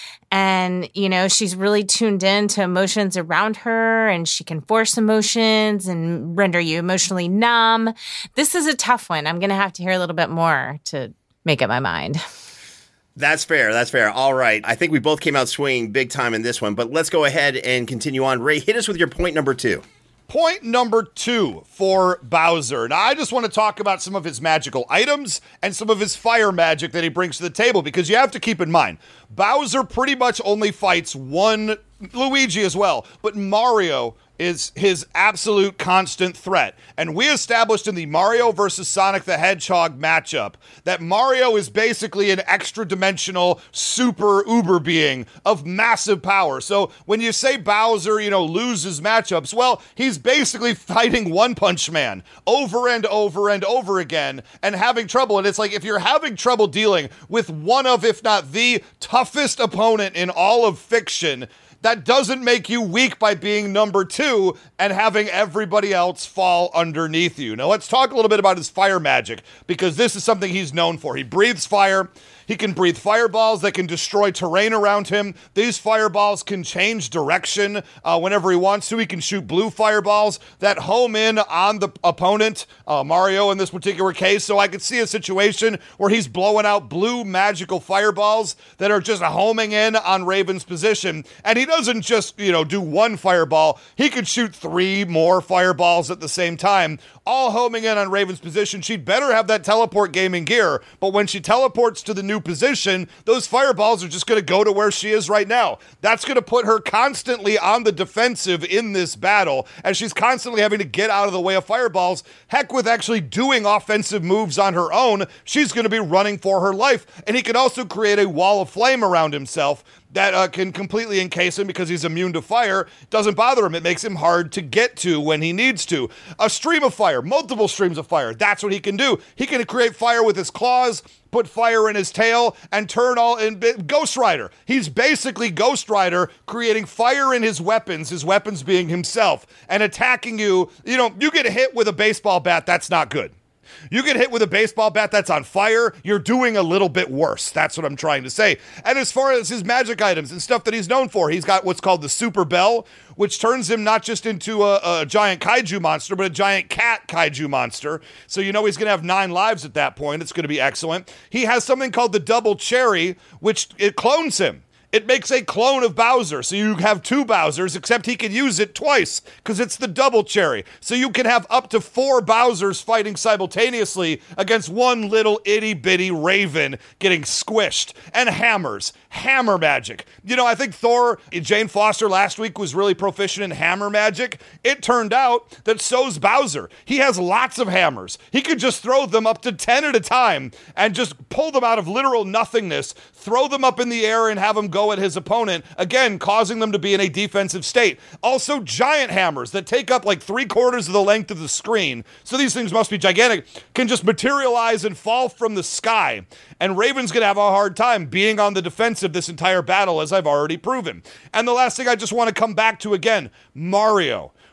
And, you know, she's really tuned in to emotions around her, and she can force emotions and render you emotionally numb. This is a tough one. I'm going to have to hear a little bit more to make up my mind. That's fair. That's fair. All right. I think we both came out swinging big time in this one, but let's go ahead and continue on. Ray, hit us with your point number two. Point number two for Bowser. Now, I just want to talk about some of his magical items and some of his fire magic that he brings to the table, because you have to keep in mind, Bowser pretty much only fights one, Luigi as well, but Mario is his absolute constant threat. And we established in the Mario versus Sonic the Hedgehog matchup that Mario is basically an extra-dimensional super uber being of massive power. So when you say Bowser, you know, loses matchups, well, he's basically fighting One Punch Man over and over and over again and having trouble. And it's like, if you're having trouble dealing with one of, if not the toughest opponent in all of fiction, that doesn't make you weak by being number two and having everybody else fall underneath you. Now, let's talk a little bit about his fire magic, because this is something he's known for. He breathes fire. He can breathe fireballs that can destroy terrain around him. These fireballs can change direction uh, whenever he wants to. He can shoot blue fireballs that home in on the opponent, uh, Mario in this particular case. So I could see a situation where he's blowing out blue magical fireballs that are just homing in on Raven's position. And he doesn't just, you know, do one fireball. He could shoot three more fireballs at the same time, all homing in on Raven's position. She'd better have that teleport gaming gear, but when she teleports to the new position, those fireballs are just going to go to where she is right now. That's going to put her constantly on the defensive in this battle, as she's constantly having to get out of the way of fireballs. Heck, with actually doing offensive moves on her own, she's going to be running for her life. And he can also create a wall of flame around himself that uh, can completely encase him because he's immune to fire. Doesn't bother him. It makes him hard to get to when he needs to. A stream of fire, multiple streams of fire. That's what he can do. He can create fire with his claws, put fire in his tail, and turn all in Ghost Rider. He's basically Ghost Rider, creating fire in his weapons, his weapons being himself, and attacking you. You know, you get hit with a baseball bat, that's not good. You get hit with a baseball bat that's on fire, you're doing a little bit worse. That's what I'm trying to say. And as far as his magic items and stuff that he's known for, he's got what's called the Super Bell, which turns him not just into a, a giant kaiju monster, but a giant cat kaiju monster. So you know he's going to have nine lives at that point. It's going to be excellent. He has something called the Double Cherry, which it clones him. It makes a clone of Bowser, so you have two Bowsers, except he can use it twice, because it's the Double Cherry. So you can have up to four Bowsers fighting simultaneously against one little itty-bitty Raven getting squished. And hammers. Hammer magic. You know, I think Thor, Jane Foster last week was really proficient in hammer magic. It turned out that so's Bowser. He has lots of hammers. He could just throw them up to ten at a time and just pull them out of literal nothingness, throw them up in the air and have them go at his opponent, again, causing them to be in a defensive state. Also, giant hammers that take up like three quarters of the length of the screen, so these things must be gigantic, can just materialize and fall from the sky. And Raven's going to have a hard time being on the defensive this entire battle, as I've already proven. And the last thing I just want to come back to again, Mario.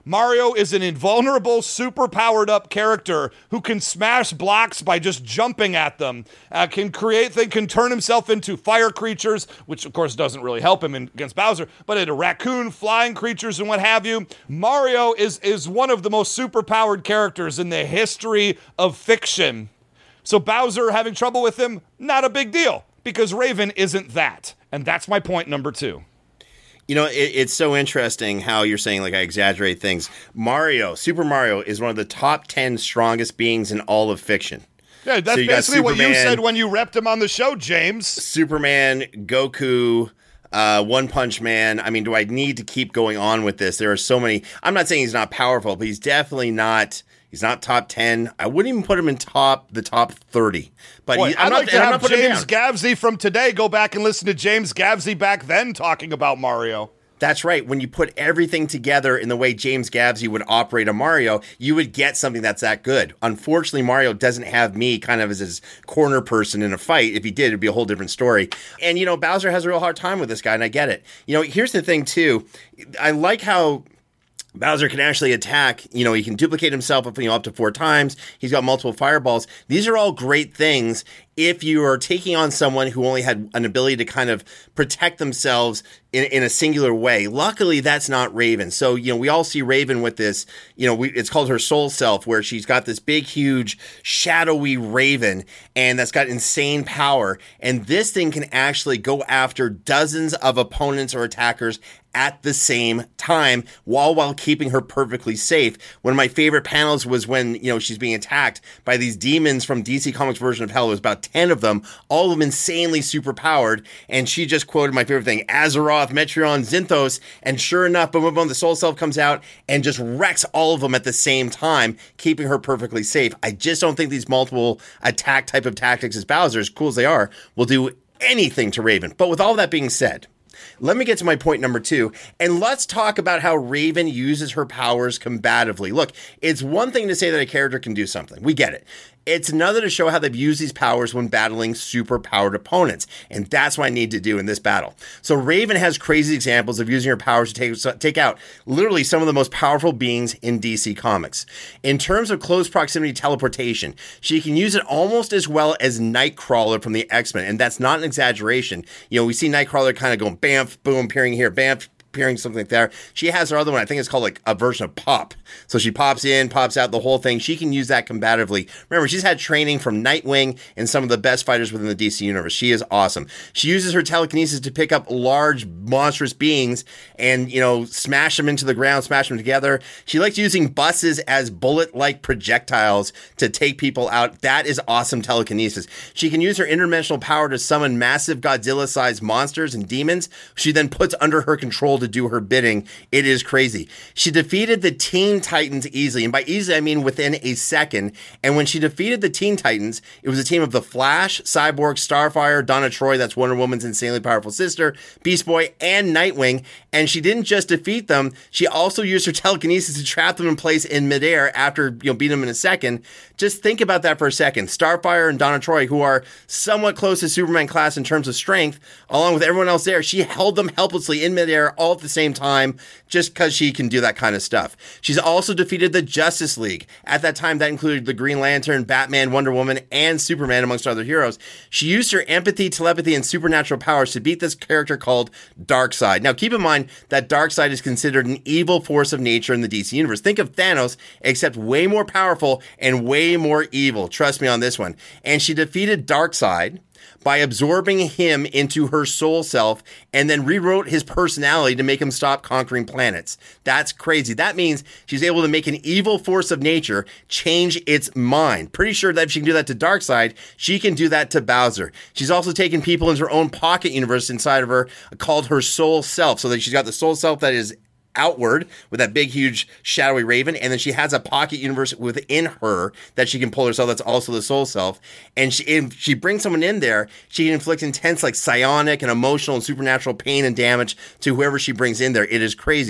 Mario is an invulnerable, super powered up character who can smash blocks by just jumping at them, uh, can create, they can turn himself into fire creatures, which of course doesn't really help him in, against Bowser, but into raccoon, flying creatures, and what have you. Mario is, is one of the most super powered characters in the history of fiction. So Bowser having trouble with him, not a big deal, because Raven isn't that. And that's my point number two. You know, it, it's so interesting how you're saying, like, I exaggerate things. Mario, Super Mario, is one of the top ten strongest beings in all of fiction. Yeah, that's so basically what you said when you repped him on the show, James. Superman, Goku, uh, One Punch Man. I mean, do I need to keep going on with this? There are so many. I'm not saying he's not powerful, but he's definitely not. He's not top ten. I wouldn't even put him in top the top thirty. But Boy, he, I'm I'd not, like to I'm have not James Gavsey from today go back and listen to James Gavsey back then talking about Mario. That's right. When you put everything together in the way James Gavsey would operate a Mario, you would get something that's that good. Unfortunately, Mario doesn't have me kind of as his corner person in a fight. If he did, it'd be a whole different story. And, you know, Bowser has a real hard time with this guy, and I get it. You know, here's the thing, too. I like how Bowser can actually attack. You know, he can duplicate himself up, you know, up to four times. He's got multiple fireballs. These are all great things if you are taking on someone who only had an ability to kind of protect themselves in, in a singular way. Luckily, that's not Raven. So, you know, we all see Raven with this, you know, we, it's called her soul self, where she's got this big, huge, shadowy Raven, and that's got insane power. And this thing can actually go after dozens of opponents or attackers at the same time, while while keeping her perfectly safe. One of my favorite panels was when, you know, she's being attacked by these demons from D C Comics version of Hell. It was about ten of them, all of them insanely super powered, and she just quoted my favorite thing, Azeroth, Metreon, Zinthos, and sure enough, boom, boom, boom, the Soul Self comes out and just wrecks all of them at the same time, keeping her perfectly safe. I just don't think these multiple attack type of tactics as Bowser, as cool as they are, will do anything to Raven. But with all that being said, let me get to my point number two, and let's talk about how Raven uses her powers combatively. Look, it's one thing to say that a character can do something. We get it. It's another to show how they've used these powers when battling super-powered opponents, and that's what I need to do in this battle. So Raven has crazy examples of using her powers to take, take out literally some of the most powerful beings in D C Comics. In terms of close proximity teleportation, she can use it almost as well as Nightcrawler from the X-Men, and that's not an exaggeration. You know, we see Nightcrawler kind of going bamf, boom, appearing here, bamf, appearing something like that. She has her other one, I think it's called like a version of Pop. So she pops in, pops out, the whole thing. She can use that combatively. Remember, she's had training from Nightwing and some of the best fighters within the D C universe. She is awesome. She uses her telekinesis to pick up large, monstrous beings and, you know, smash them into the ground, smash them together. She likes using buses as bullet-like projectiles to take people out. That is awesome telekinesis. She can use her interdimensional power to summon massive Godzilla-sized monsters and demons. She then puts under her control to do her bidding. It is crazy. She defeated the Teen Titans easily, and by easily I mean within a second. And when she defeated the Teen Titans, it was a team of the Flash, Cyborg, Starfire, Donna Troy, that's Wonder Woman's insanely powerful sister, Beast Boy, and Nightwing. And she didn't just defeat them, she also used her telekinesis to trap them in place in midair after, you know, beating them in a second. Just think about that for a second. Starfire and Donna Troy, who are somewhat close to Superman class in terms of strength, along with everyone else there, she held them helplessly in midair all at the same time just because she can do that kind of stuff. She's also defeated the Justice League. At that time, that included the Green Lantern, Batman, Wonder Woman, and Superman, amongst other heroes. She used her empathy, telepathy, and supernatural powers to beat this character called Darkseid. Now, keep in mind that Darkseid is considered an evil force of nature in the D C universe. Think of Thanos, except way more powerful and way more evil. Trust me on this one. And she defeated Darkseid by absorbing him into her soul self and then rewrote his personality to make him stop conquering planets. That's crazy. That means she's able to make an evil force of nature change its mind. Pretty sure that if she can do that to Darkseid, she can do that to Bowser. She's also taken people into her own pocket universe inside of her called her soul self, so that she's got the soul self that is outward with that big, huge, shadowy Raven, and then she has a pocket universe within her that she can pull herself. That's also the soul self. And she, if she brings someone in there, she can inflict intense, like, psionic and emotional and supernatural pain and damage to whoever she brings in there. It is crazy.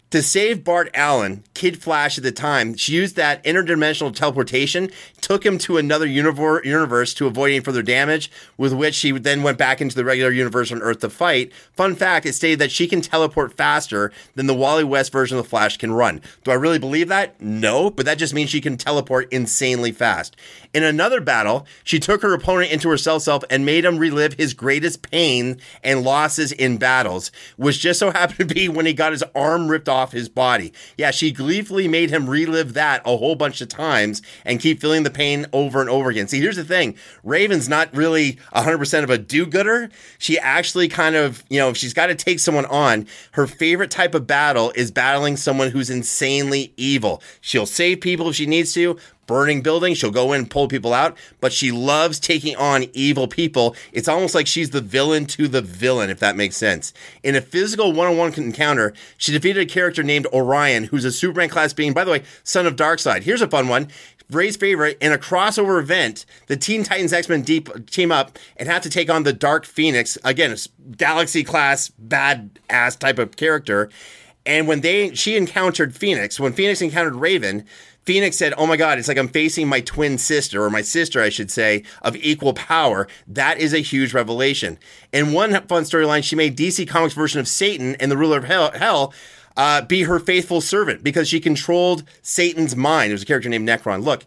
To save Bart Allen, Kid Flash at the time, she used that interdimensional teleportation, took him to another univer- universe to avoid any further damage, with which she then went back into the regular universe on Earth to fight. Fun fact, it stated that she can teleport faster than the Wally West version of the Flash can run. Do I really believe that? No, but that just means she can teleport insanely fast. In another battle, she took her opponent into her cell self and made him relive his greatest pain and losses in battles, which just so happened to be when he got his arm ripped off his body. Yeah, she gleefully made him relive that a whole bunch of times and keep feeling the pain over and over again. See, here's the thing. Raven's not really one hundred percent of a do-gooder. She actually kind of, you know, if she's got to take someone on, her favorite type of battle is battling someone who's insanely evil. She'll save people if she needs to. Burning buildings, she'll go in and pull people out, but she loves taking on evil people. It's almost like she's the villain to the villain, if that makes sense. In a physical one-on-one encounter, she defeated a character named Orion, who's a Superman-class being, by the way, son of Darkseid. Here's a fun one. Ray's favorite, in a crossover event, the Teen Titans X-Men deep team up and have to take on the Dark Phoenix, again, a Galaxy-class, bad-ass type of character. And when they she encountered Phoenix, when Phoenix encountered Raven, Phoenix said, oh my God, it's like I'm facing my twin sister, or my sister, I should say, of equal power. That is a huge revelation. In one fun storyline, she made D C Comics' version of Satan and the ruler of hell, hell uh, be her faithful servant because she controlled Satan's mind. There's a character named Necron. Look,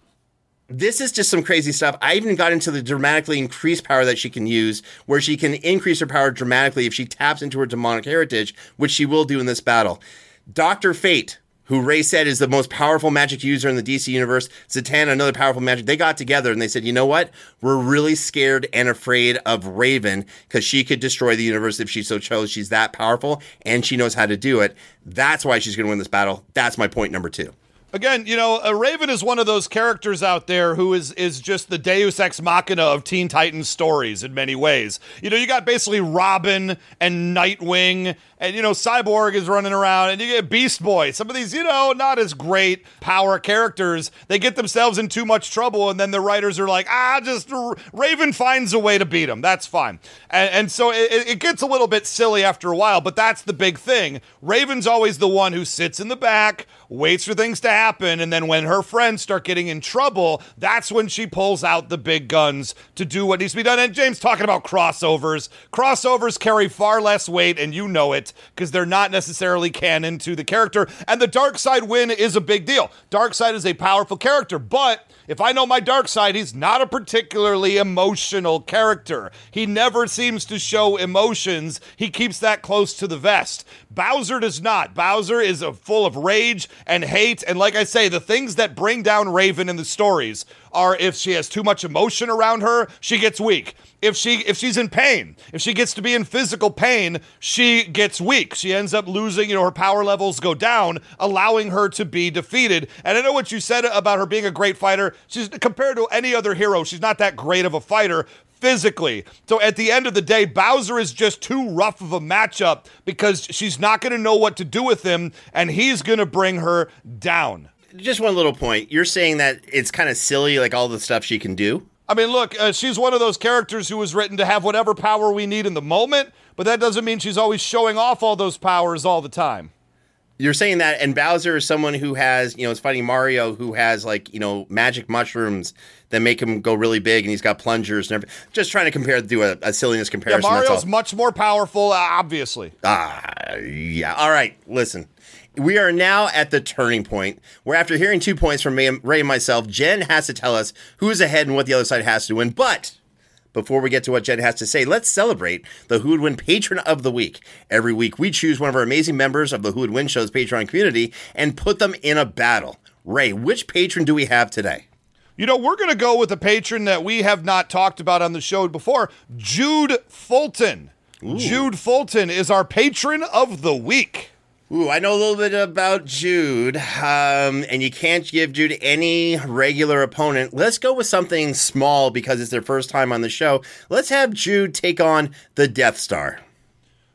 this is just some crazy stuff. I even got into the dramatically increased power that she can use, where she can increase her power dramatically if she taps into her demonic heritage, which she will do in this battle. Doctor Fate, who Ray said is the most powerful magic user in the D C universe, Zatanna, another powerful magic, they got together and they said, you know what? We're really scared and afraid of Raven because she could destroy the universe if she so chose. She's that powerful and she knows how to do it. That's why she's going to win this battle. That's my point number two. Again, you know, uh, Raven is one of those characters out there who is is just the Deus Ex Machina of Teen Titans stories in many ways. You know, you got basically Robin and Nightwing, and, you know, Cyborg is running around, and you get Beast Boy. Some of these, you know, not as great power characters, they get themselves in too much trouble, and then the writers are like, ah, just R- Raven finds a way to beat him. That's fine. And, and so it, it gets a little bit silly after a while, but that's the big thing. Raven's always the one who sits in the back, waits for things to happen, and then when her friends start getting in trouble, that's when she pulls out the big guns to do what needs to be done. And James talking about crossovers. Crossovers carry far less weight, and you know it, because they're not necessarily canon to the character. And the Darkseid win is a big deal. Darkseid is a powerful character, but if I know my Darkseid, he's not a particularly emotional character. He never seems to show emotions. He keeps that close to the vest. Bowser does not. Bowser is a full of rage and hate, and like I say, the things that bring down Raven in the stories are if she has too much emotion around her, she gets weak. If she if she's in pain, if she gets to be in physical pain, she gets weak. She ends up losing, you know, her power levels go down, allowing her to be defeated. And I know what you said about her being a great fighter. She's compared to any other hero, she's not that great of a fighter physically. So at the end of the day, Bowser is just too rough of a matchup because she's not going to know what to do with him, and he's going to bring her down. Just one little point. You're saying that it's kind of silly, like all the stuff she can do? I mean, look, uh, she's one of those characters who was written to have whatever power we need in the moment, but that doesn't mean she's always showing off all those powers all the time. You're saying that, and Bowser is someone who has, you know, it's fighting Mario, who has, like, you know, magic mushrooms that make him go really big, and he's got plungers and everything. Just trying to compare, do a, a silliness comparison. Yeah, Mario's much more powerful, uh, obviously. Ah, yeah. All right, listen. We are now at the turning point where, after hearing two points from Ray and myself, Jen has to tell us who's ahead and what the other side has to win. But before we get to what Jen has to say, let's celebrate the Who Would Win Patron of the Week. Every week, we choose one of our amazing members of the Who Would Win Show's Patreon community and put them in a battle. Ray, which patron do we have today? You know, we're going to go with a patron that we have not talked about on the show before, Jude Fulton. Ooh. Jude Fulton is our patron of the week. Ooh, I know a little bit about Jude, um, and you can't give Jude any regular opponent. Let's go with something small because it's their first time on the show. Let's have Jude take on the Death Star.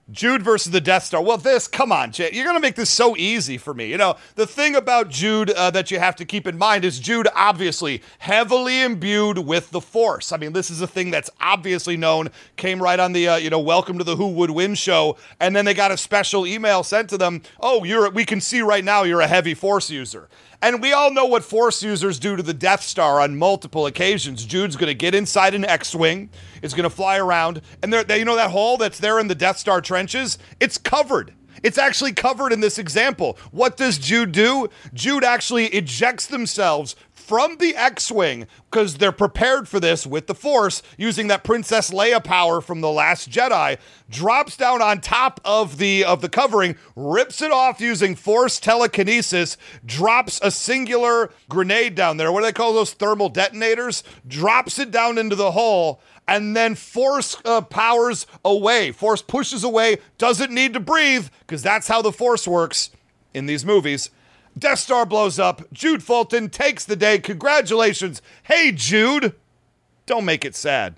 Jude versus the Death Star. Well, this, come on, Jay. You're going to make this so easy for me. You know, the thing about Jude uh, that you have to keep in mind is Jude obviously heavily imbued with the Force. I mean, this is a thing that's obviously known, came right on the, uh, you know, Welcome to the Who Would Win show, and then they got a special email sent to them. Oh, you're, we can see right now you're a heavy Force user. And we all know what Force users do to the Death Star on multiple occasions. Jude's going to get inside an X-Wing. It's going to fly around. And there, they, you know that hole that's there in the Death Star trenches? It's covered. It's actually covered in this example. What does Jude do? Jude actually ejects themselves from the X-Wing, because they're prepared for this with the Force, using that Princess Leia power from The Last Jedi, drops down on top of the of the covering, rips it off using Force telekinesis, drops a singular grenade down there. What do they call those thermal detonators? Drops it down into the hole, and then Force uh, powers away. Force pushes away, doesn't need to breathe, because that's how the Force works in these movies. Death Star blows up. Jude Fulton takes the day. Congratulations. Hey, Jude. Don't make it sad.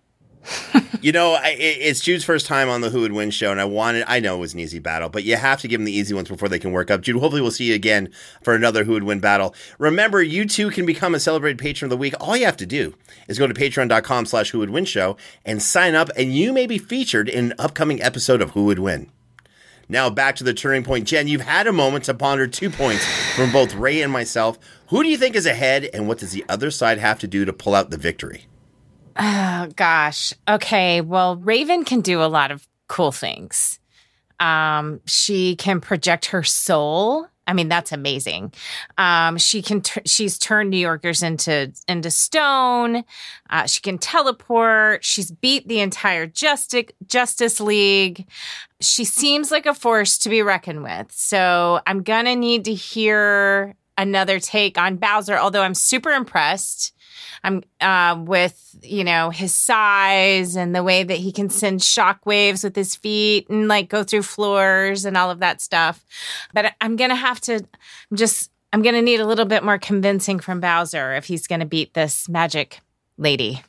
You know, I, it's Jude's first time on the Who Would Win show, and I wanted, I know it was an easy battle, but you have to give him the easy ones before they can work up. Jude, hopefully we'll see you again for another Who Would Win battle. Remember, you too can become a celebrated patron of the week. All you have to do is go to patreon.com slash Who Would Win show and sign up, and you may be featured in an upcoming episode of Who Would Win. Now back to the turning point. Jen, you've had a moment to ponder two points from both Ray and myself. Who do you think is ahead, and what does the other side have to do to pull out the victory? Oh, gosh. Okay, well, Raven can do a lot of cool things. Um, she can project her soul. I mean, that's amazing. Um, she can. T- she's turned New Yorkers into into stone. Uh, she can teleport. She's beat the entire Justice Justice League. She seems like a force to be reckoned with. So I'm gonna need to hear another take on Bowser. Although I'm super impressed. I'm uh, with, you know, his size and the way that he can send shockwaves with his feet and like go through floors and all of that stuff. But I'm going to have to I'm just I'm going to need a little bit more convincing from Bowser if he's going to beat this magic lady.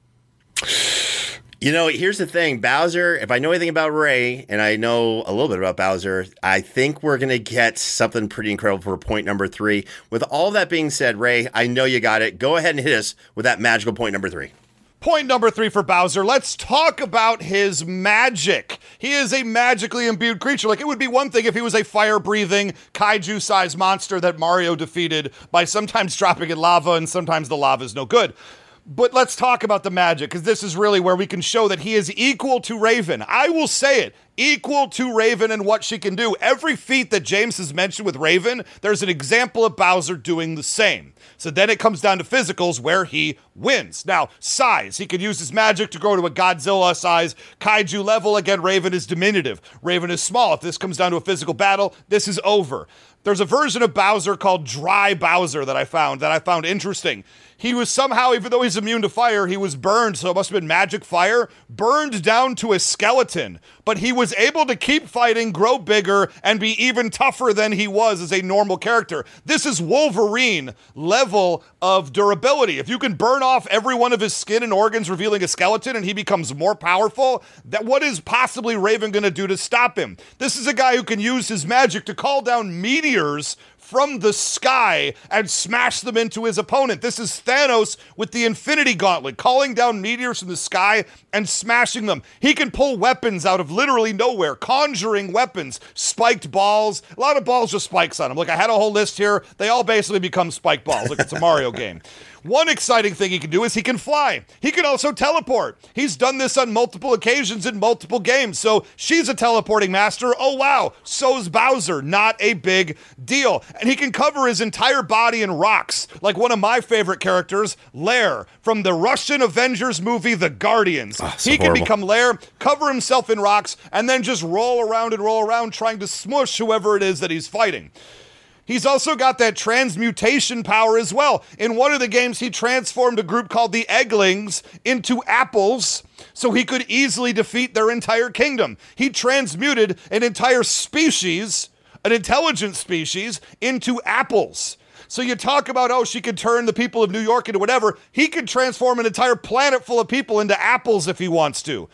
You know, here's the thing. Bowser, if I know anything about Ray, and I know a little bit about Bowser, I think we're going to get something pretty incredible for point number three. With all that being said, Ray, I know you got it. Go ahead and hit us with that magical point number three. Point number three for Bowser. Let's talk about his magic. He is a magically imbued creature. Like, it would be one thing if he was a fire-breathing, kaiju-sized monster that Mario defeated by sometimes dropping in lava and sometimes the lava is no good. But let's talk about the magic, because this is really where we can show that he is equal to Raven. I will say it, equal to Raven and what she can do. Every feat that James has mentioned with Raven, there's an example of Bowser doing the same. So then it comes down to physicals where he wins. Now, size. He could use his magic to grow to a Godzilla-size kaiju level. Again, Raven is diminutive. Raven is small. If this comes down to a physical battle, this is over. There's a version of Bowser called Dry Bowser that I found, that I found interesting. He was somehow, even though he's immune to fire, he was burned, so it must have been magic fire, burned down to a skeleton. But he was able to keep fighting, grow bigger, and be even tougher than he was as a normal character. This is Wolverine level of durability. If you can burn off every one of his skin and organs, revealing a skeleton, and he becomes more powerful, that what is possibly Raven going to do to stop him? This is a guy who can use his magic to call down meteors from the sky and smash them into his opponent. This is Thanos with the Infinity Gauntlet, calling down meteors from the sky and smashing them. He can pull weapons out of literally nowhere, conjuring weapons, spiked balls. A lot of balls just spikes on them. Look, I had a whole list here. They all basically become spiked balls. Look, it's a Mario game. One exciting thing he can do is he can fly. He can also teleport. He's done this on multiple occasions in multiple games. So she's a teleporting master. Oh, wow. So's Bowser. Not a big deal. And he can cover his entire body in rocks, like one of my favorite characters, Lair, from the Russian Avengers movie, The Guardians. Oh, so he can horrible. become Lair, cover himself in rocks, and then just roll around and roll around trying to smush whoever it is that he's fighting. He's also got that transmutation power as well. In one of the games, he transformed a group called the Egglings into apples so he could easily defeat their entire kingdom. He transmuted an entire species, an intelligent species, into apples. So you talk about, oh, she could turn the people of New York into whatever. He could transform an entire planet full of people into apples if he wants to.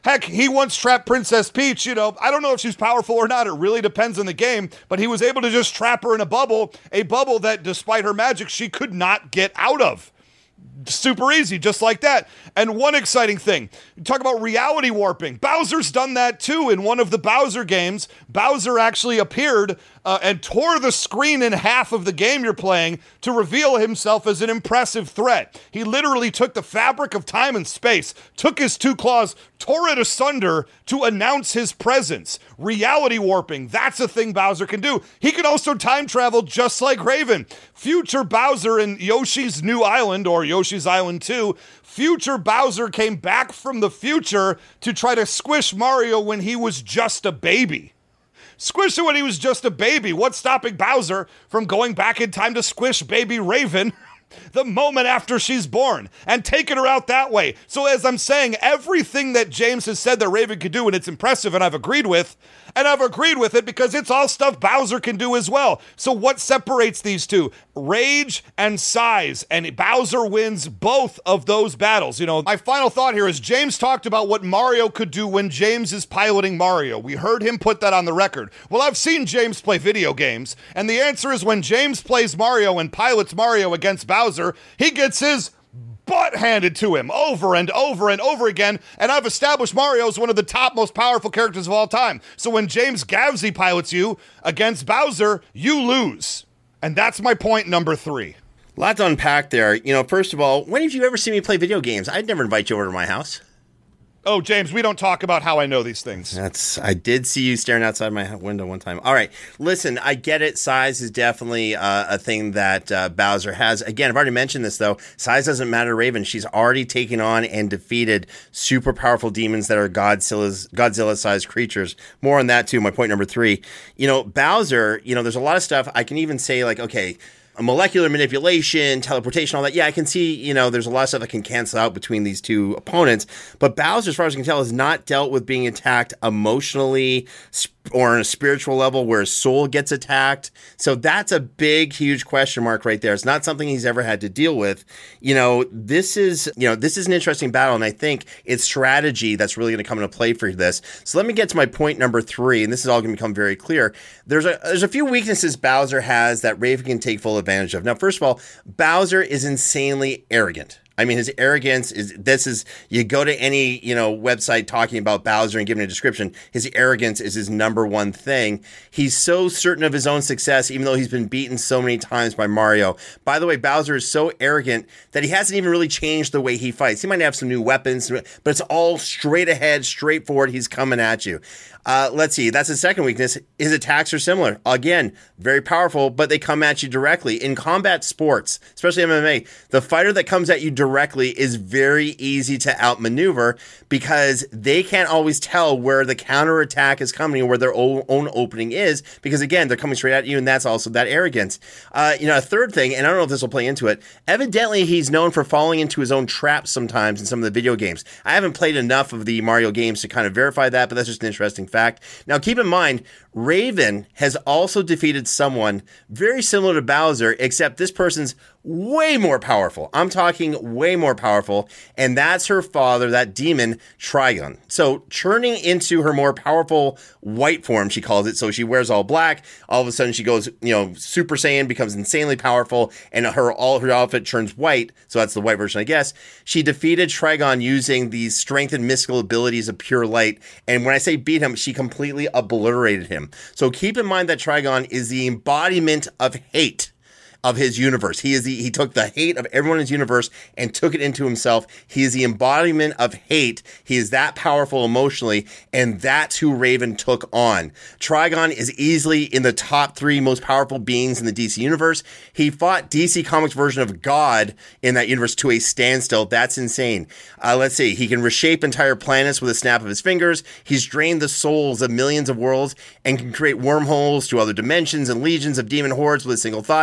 Heck, he once trapped Princess Peach. You know, I don't know if she's powerful or not. It really depends on the game. But he was able to just trap her in a bubble, a bubble that, despite her magic, she could not get out of. Super easy, just like that. And one exciting thing, talk about reality warping. Bowser's done that too. In one of the Bowser games, Bowser actually appeared uh, and tore the screen in half of the game you're playing to reveal himself as an impressive threat. He literally took the fabric of time and space, took his two claws, tore it asunder to announce his presence. Reality warping, that's a thing Bowser can do. He can also time travel just like Raven. Future Bowser in Yoshi's New Island, or Yoshi's Island two, future Bowser came back from the future to try to squish Mario when he was just a baby. Squish it when he was just a baby. What's stopping Bowser from going back in time to squish baby Raven the moment after she's born and taking her out that way? So as I'm saying, everything that James has said that Raven could do, and it's impressive, and I've agreed with, and I've agreed with it because it's all stuff Bowser can do as well. So what separates these two? Rage and size, and Bowser wins both of those battles. You know, my final thought here is James talked about what Mario could do when James is piloting Mario. We heard him put that on the record. Well, I've seen James play video games, and the answer is when James plays Mario and pilots Mario against Bowser, he gets his butt handed to him over and over and over again, and I've established Mario as one of the top most powerful characters of all time. So when James Gavsey pilots you against Bowser, you lose. And that's my point number three. A lot to unpack there. You know, first of all, when have you ever seen me play video games? I'd never invite you over to my house. Oh, James, we don't talk about how I know these things. That's, I did see you staring outside my window one time. All right. Listen, I get it. Size is definitely uh, a thing that uh, Bowser has. Again, I've already mentioned this, though. Size doesn't matter to Raven. She's already taken on and defeated super powerful demons that are Godzilla's, Godzilla-sized creatures. More on that, too. My point number three. You know, Bowser, you know, there's a lot of stuff I can even say, like, okay, molecular manipulation, teleportation, all that. Yeah, I can see, you know, there's a lot of stuff that can cancel out between these two opponents. But Bowser, as far as I can tell, has not dealt with being attacked emotionally or on a spiritual level where his soul gets attacked. So that's a big, huge question mark right there. It's not something he's ever had to deal with. You know, this is, you know, this is an interesting battle, and I think it's strategy that's really going to come into play for this. So let me get to my point number three, and this is all going to become very clear. There's a there's a few weaknesses Bowser has that Raven can take full advantage of. Now, first of all, Bowser is insanely arrogant. I mean, his arrogance is, this is, you go to any, you know, website talking about Bowser and giving a description, his arrogance is his number one thing. He's so certain of his own success, even though he's been beaten so many times by Mario. By the way, Bowser is so arrogant that he hasn't even really changed the way he fights. He might have some new weapons, but it's all straight ahead, straightforward. He's coming at you. Uh, let's see. That's the second weakness. His attacks are similar. Again, very powerful, but they come at you directly. In combat sports, especially M M A, the fighter that comes at you directly is very easy to outmaneuver because they can't always tell where the counterattack is coming or where their own opening is because, again, they're coming straight at you, and that's also that arrogance. Uh, you know, a third thing, and I don't know if this will play into it, evidently he's known for falling into his own traps sometimes in some of the video games. I haven't played enough of the Mario games to kind of verify that, but that's just an interesting fact. Now, keep in mind, Raven has also defeated someone very similar to Bowser, except this person's way more powerful. I'm talking way more powerful, and that's her father, that demon, Trigon. So, turning into her more powerful white form, she calls it, so she wears all black, all of a sudden she goes, you know, Super Saiyan, becomes insanely powerful, and her all her outfit turns white, so that's the white version, I guess. She defeated Trigon using these strength and mystical abilities of pure light, and when I say beat him, she completely obliterated him. So keep in mind that Trigon is the embodiment of hate of his universe. He is the, he took the hate of everyone in his universe and took it into himself. He is the embodiment of hate. He is that powerful emotionally, and that's who Raven took on. Trigon is easily in the top three most powerful beings in the D C universe. He fought D C Comics version of God in that universe to a standstill. That's insane. Uh, let's see. He can reshape entire planets with a snap of his fingers. He's drained the souls of millions of worlds and can create wormholes to other dimensions and legions of demon hordes with a single thought. And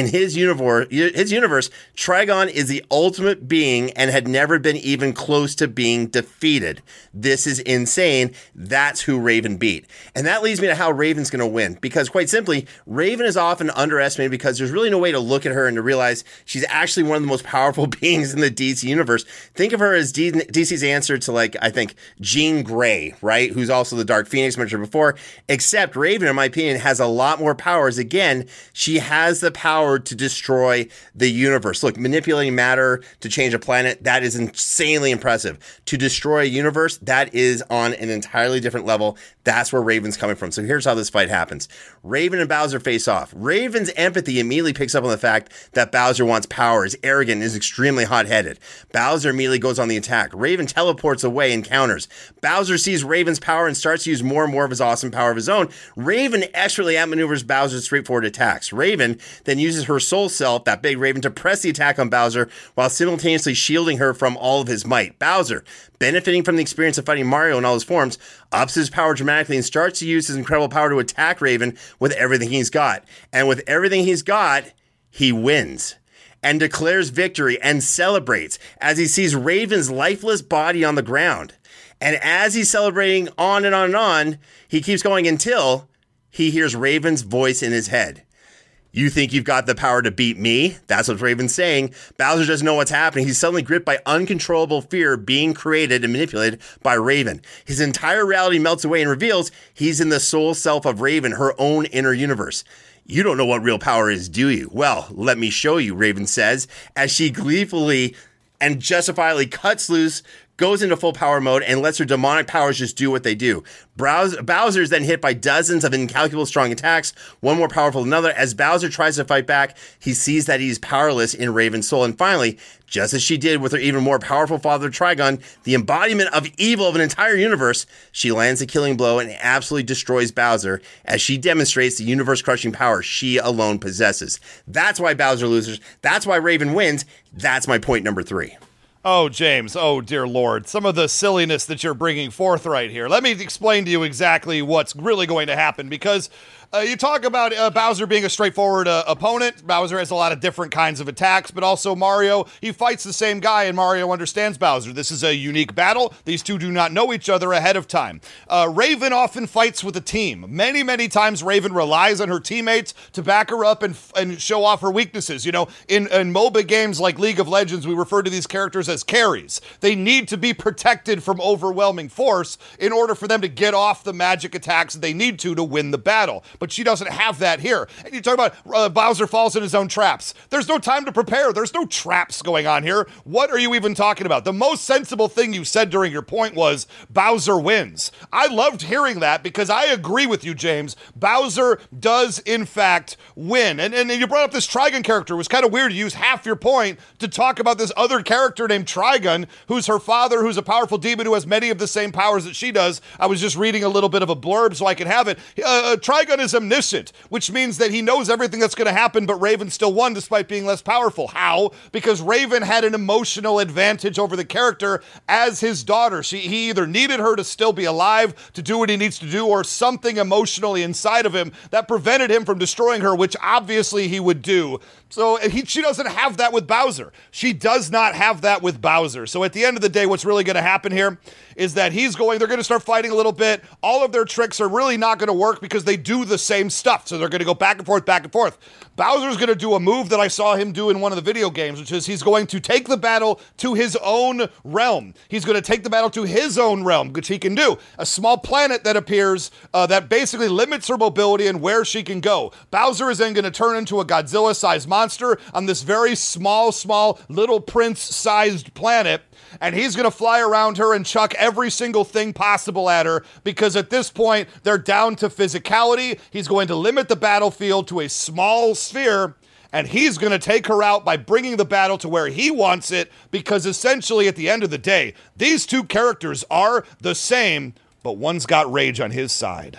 In his universe, his universe, Trigon is the ultimate being and had never been even close to being defeated. This is insane. That's who Raven beat. And that leads me to how Raven's going to win. Because quite simply, Raven is often underestimated because there's really no way to look at her and to realize she's actually one of the most powerful beings in the D C universe. Think of her as D- DC's answer to, like, I think, Jean Grey, right? Who's also the Dark Phoenix mentioned before. Except Raven, in my opinion, has a lot more powers. Again, she has the power to destroy the universe. Look, manipulating matter to change a planet, that is insanely impressive. To destroy a universe, that is on an entirely different level. That's where Raven's coming from. So here's how this fight happens. Raven and Bowser face off. Raven's empathy immediately picks up on the fact that Bowser wants power, is arrogant, is extremely hot-headed. Bowser immediately goes on the attack. Raven teleports away and counters. Bowser sees Raven's power and starts to use more and more of his awesome power of his own. Raven expertly outmaneuvers Bowser's straightforward attacks. Raven then uses her soul self, that big Raven, to press the attack on Bowser while simultaneously shielding her from all of his might. Bowser, benefiting from the experience of fighting Mario in all his forms, ups his power dramatically and starts to use his incredible power to attack Raven with everything he's got. And with everything he's got, he wins and declares victory and celebrates as he sees Raven's lifeless body on the ground. And as he's celebrating on and on and on, he keeps going until he hears Raven's voice in his head. You think you've got the power to beat me? That's what Raven's saying. Bowser doesn't know what's happening. He's suddenly gripped by uncontrollable fear being created and manipulated by Raven. His entire reality melts away and reveals he's in the soul self of Raven, her own inner universe. You don't know what real power is, do you? Well, let me show you, Raven says, as she gleefully and justifiably cuts loose, goes into full power mode, and lets her demonic powers just do what they do. Bowser is then hit by dozens of incalculable strong attacks, one more powerful than another. As Bowser tries to fight back, he sees that he's powerless in Raven's soul. And finally, just as she did with her even more powerful father Trigon, the embodiment of evil of an entire universe, she lands a killing blow and absolutely destroys Bowser as she demonstrates the universe-crushing power she alone possesses. That's why Bowser loses. That's why Raven wins. That's my point number three. Oh, James, oh, dear Lord, some of the silliness that you're bringing forth right here. Let me explain to you exactly what's really going to happen, because uh, you talk about uh, Bowser being a straightforward uh, opponent. Bowser has a lot of different kinds of attacks, but also Mario, he fights the same guy, and Mario understands Bowser. This is a unique battle. These two do not know each other ahead of time. Uh, Raven often fights with a team. Many, many times Raven relies on her teammates to back her up and, and show off her weaknesses. You know, in, in MOBA games like League of Legends, we refer to these characters as carries. They need to be protected from overwhelming force in order for them to get off the magic attacks that they need to to win the battle. But she doesn't have that here. And you talk about uh, Bowser falls in his own traps. There's no time to prepare. There's no traps going on here. What are you even talking about? The most sensible thing you said during your point was Bowser wins. I loved hearing that because I agree with you, James. Bowser does, in fact, win. And, and you brought up this Trigon character. It was kind of weird to use half your point to talk about this other character named Trigon, who's her father, who's a powerful demon who has many of the same powers that she does. I was just reading a little bit of a blurb so I could have it. Uh, Trigon is omniscient, which means that he knows everything that's going to happen, but Raven still won despite being less powerful. How? Because Raven had an emotional advantage over the character as his daughter. She, he either needed her to still be alive to do what he needs to do, or something emotionally inside of him that prevented him from destroying her, which obviously he would do. So he, she doesn't have that with Bowser. She does not have that with Bowser. So at the end of the day, what's really going to happen here is that he's going, they're going to start fighting a little bit. All of their tricks are really not going to work because they do the same stuff. So they're going to go back and forth, back and forth. Bowser's going to do a move that I saw him do in one of the video games, which is he's going to take the battle to his own realm. He's going to take the battle to his own realm, which he can do. A small planet that appears uh, that basically limits her mobility and where she can go. Bowser is then going to turn into a Godzilla-sized monster on this very small, small Little Prince-sized planet. And he's going to fly around her and chuck every single thing possible at her because at this point, they're down to physicality. He's going to limit the battlefield to a small sphere, and he's going to take her out by bringing the battle to where he wants it because essentially at the end of the day, these two characters are the same, but one's got rage on his side.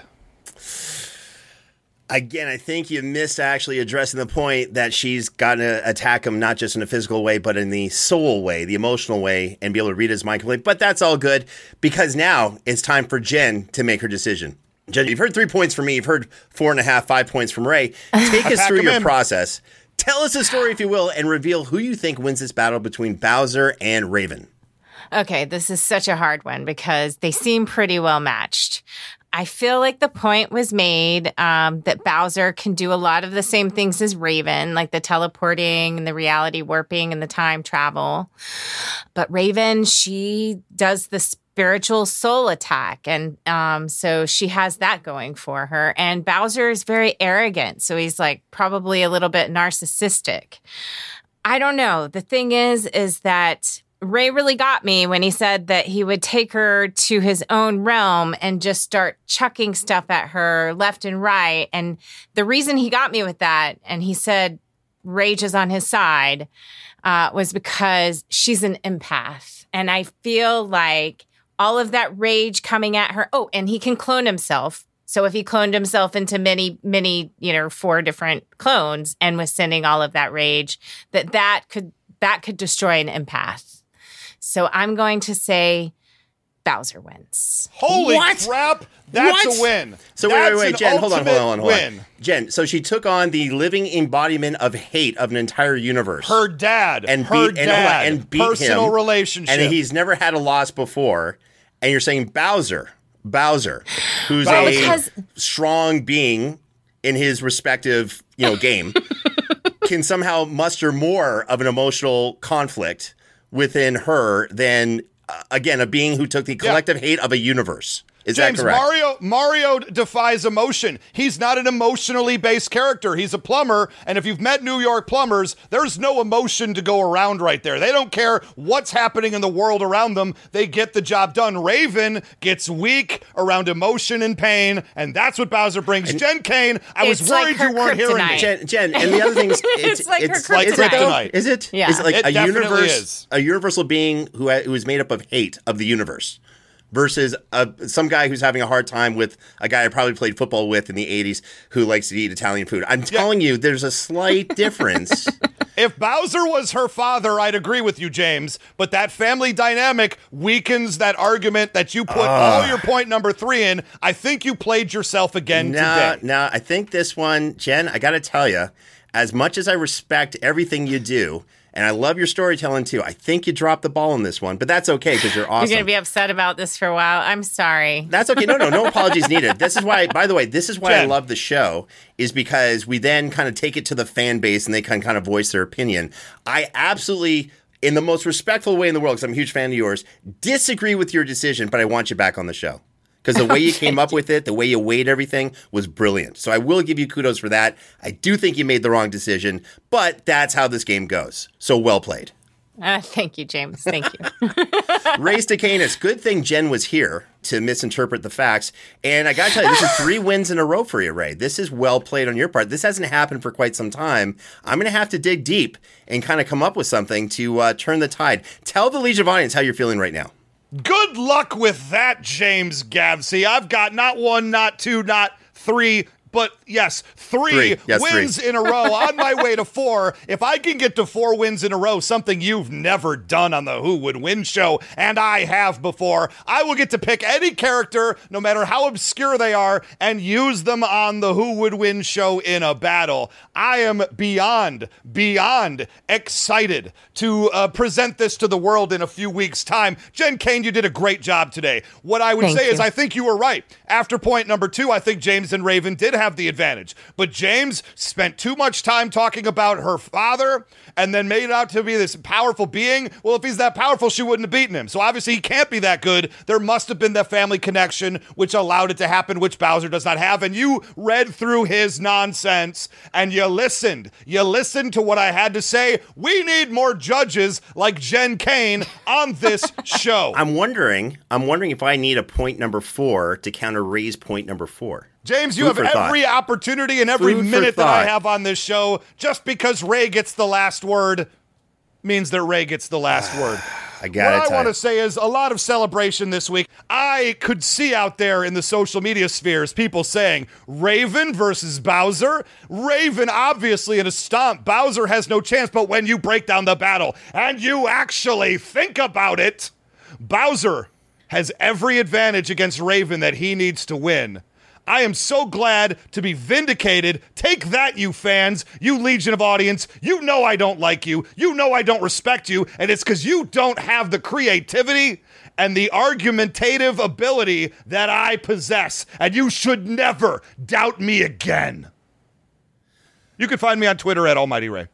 Again, I think you missed actually addressing the point that she's got to attack him not just in a physical way, but in the soul way, the emotional way, and be able to read his mind completely. But that's all good because now it's time for Jen to make her decision. Jen, you've heard three points from me. You've heard four and a half, five points from Ray. Take us through your in. process. Tell us a story, if you will, and reveal who you think wins this battle between Bowser and Raven. Okay, this is such a hard one because they seem pretty well matched. I feel like the point was made um, that Bowser can do a lot of the same things as Raven, like the teleporting and the reality warping and the time travel. But Raven, she does the spiritual soul attack. And um, so she has that going for her. And Bowser is very arrogant. So he's like probably a little bit narcissistic. I don't know. The thing is, is that Ray really got me when he said that he would take her to his own realm and just start chucking stuff at her left and right. And the reason he got me with that, and he said rage is on his side, uh, was because she's an empath. And I feel like all of that rage coming at her. Oh, and he can clone himself. So if he cloned himself into many, many, you know, four different clones and was sending all of that rage, that that could that could destroy an empath. So I'm going to say Bowser wins. Holy What? crap! That's What? a win. So That's wait, wait, wait, an Jen, hold on, hold on, hold on, hold on. win. Jen, so she took on the living embodiment of hate of an entire universe. Her dad and her beat, and, dad, hold on, and beat personal him, relationship, and he's never had a loss before. And you're saying Bowser, Bowser, who's Well, a because- strong being in his respective, you know, game, can somehow muster more of an emotional conflict within her than, uh, again, a being who took the collective hate of a universe. Is James, that correct? Mario Mario defies emotion. He's not an emotionally based character. He's a plumber, and if you've met New York plumbers, there's no emotion to go around right there. They don't care what's happening in the world around them. They get the job done. Raven gets weak around emotion and pain, and that's what Bowser brings. And Jen Kane, I was It's like worried her you weren't hearing me. kryptonite. Jen, Jen, and the other thing is, it's, It's like her it's like is it though? kryptonite. Is it? Yeah. Is it like It a definitely universe, is. a universal being who ha- who is made up of hate of the universe, versus a, some guy who's having a hard time with a guy I probably played football with in the eighties who likes to eat Italian food. I'm telling you, there's a slight difference. If Bowser was her father, I'd agree with you, James. But that family dynamic weakens that argument that you put all your point number three in. I think you played yourself again No, today. no, I think this one, Jen, I got to tell you, as much as I respect everything you do, and I love your storytelling too, I think you dropped the ball on this one, but that's okay because you're awesome. You're going to be upset about this for a while. I'm sorry. That's okay. No, no, no apologies needed. This is why, by the way, this is why I Jen. love the show, is because we then kind of take it to the fan base and they can kind of voice their opinion. I absolutely, in the most respectful way in the world, because I'm a huge fan of yours, disagree with your decision, but I want you back on the show. Because the way you came up with it, the way you weighed everything was brilliant. So I will give you kudos for that. I do think you made the wrong decision, but that's how this game goes. So well played. Uh, thank you, James. Thank you. Race to Canis. Good thing Jen was here to misinterpret the facts. And I got to tell you, this is three wins in a row for you, Ray. This is well played on your part. This hasn't happened for quite some time. I'm going to have to dig deep and kind of come up with something to uh, turn the tide. Tell the Legion of Audience how you're feeling right now. Good luck with that, James Gavsey. I've got not one, not two, not three, but yes, three, Three. Yes, wins three. in a row on my way to four. If I can get to four wins in a row, something you've never done on the Who Would Win show, and I have before, I will get to pick any character, no matter how obscure they are, and use them on the Who Would Win show in a battle. I am beyond, beyond excited to uh, present this to the world in a few weeks' time. Jen Kane, you did a great job today. What I would Thank say is you. I think you were right. After point number two, I think James and Raven did have the advantage. But James spent too much time talking about her father and then made it out to be this powerful being. Well, if he's that powerful, she wouldn't have beaten him. So obviously he can't be that good. There must have been that family connection which allowed it to happen, which Bowser does not have. And you read through his nonsense and you listened. You listened to what I had to say. We need more judges like Jen Kane on this show. I'm wondering, I'm wondering if I need a point number four to counter Ray's point number four. James, you Food have for thought. every opportunity and every Food for minute that I thought. have on this show. Just because Ray gets the last word means that Ray gets the last word. I got What it. I want to say is a lot of celebration this week. I could see out there in the social media spheres people saying Raven versus Bowser. Raven obviously in a stomp. Bowser has no chance, but when you break down the battle and you actually think about it, Bowser has every advantage against Raven that he needs to win. I am so glad to be vindicated. Take that, you fans, you legion of audience. You know I don't like you. You know I don't respect you. And it's because you don't have the creativity and the argumentative ability that I possess. And you should never doubt me again. You can find me on Twitter at Almighty Ray.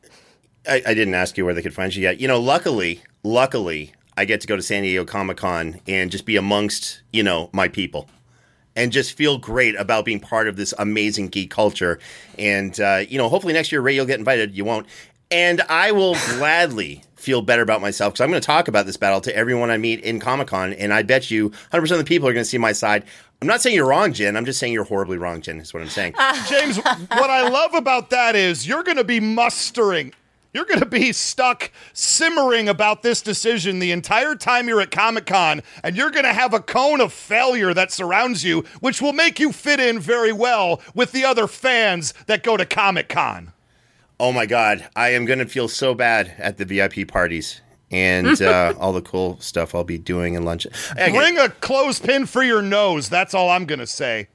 I, I didn't ask you where they could find you yet. You know, luckily, luckily, I get to go to San Diego Comic-Con and just be amongst, you know, my people. And just feel great about being part of this amazing geek culture. And, uh, you know, hopefully next year, Ray, you'll get invited. You won't. And I will gladly feel better about myself because I'm going to talk about this battle to everyone I meet in Comic-Con. And I bet you one hundred percent of the people are going to see my side. I'm not saying you're wrong, Jen. I'm just saying you're horribly wrong, Jen, is what I'm saying. James, what I love about that is you're going to be mustering. You're going to be stuck simmering about this decision the entire time you're at Comic-Con, and you're going to have a cone of failure that surrounds you, which will make you fit in very well with the other fans that go to Comic-Con. Oh, my God. I am going to feel so bad at the V I P parties and uh, all the cool stuff I'll be doing and lunch. Bring a clothespin for your nose. That's all I'm going to say.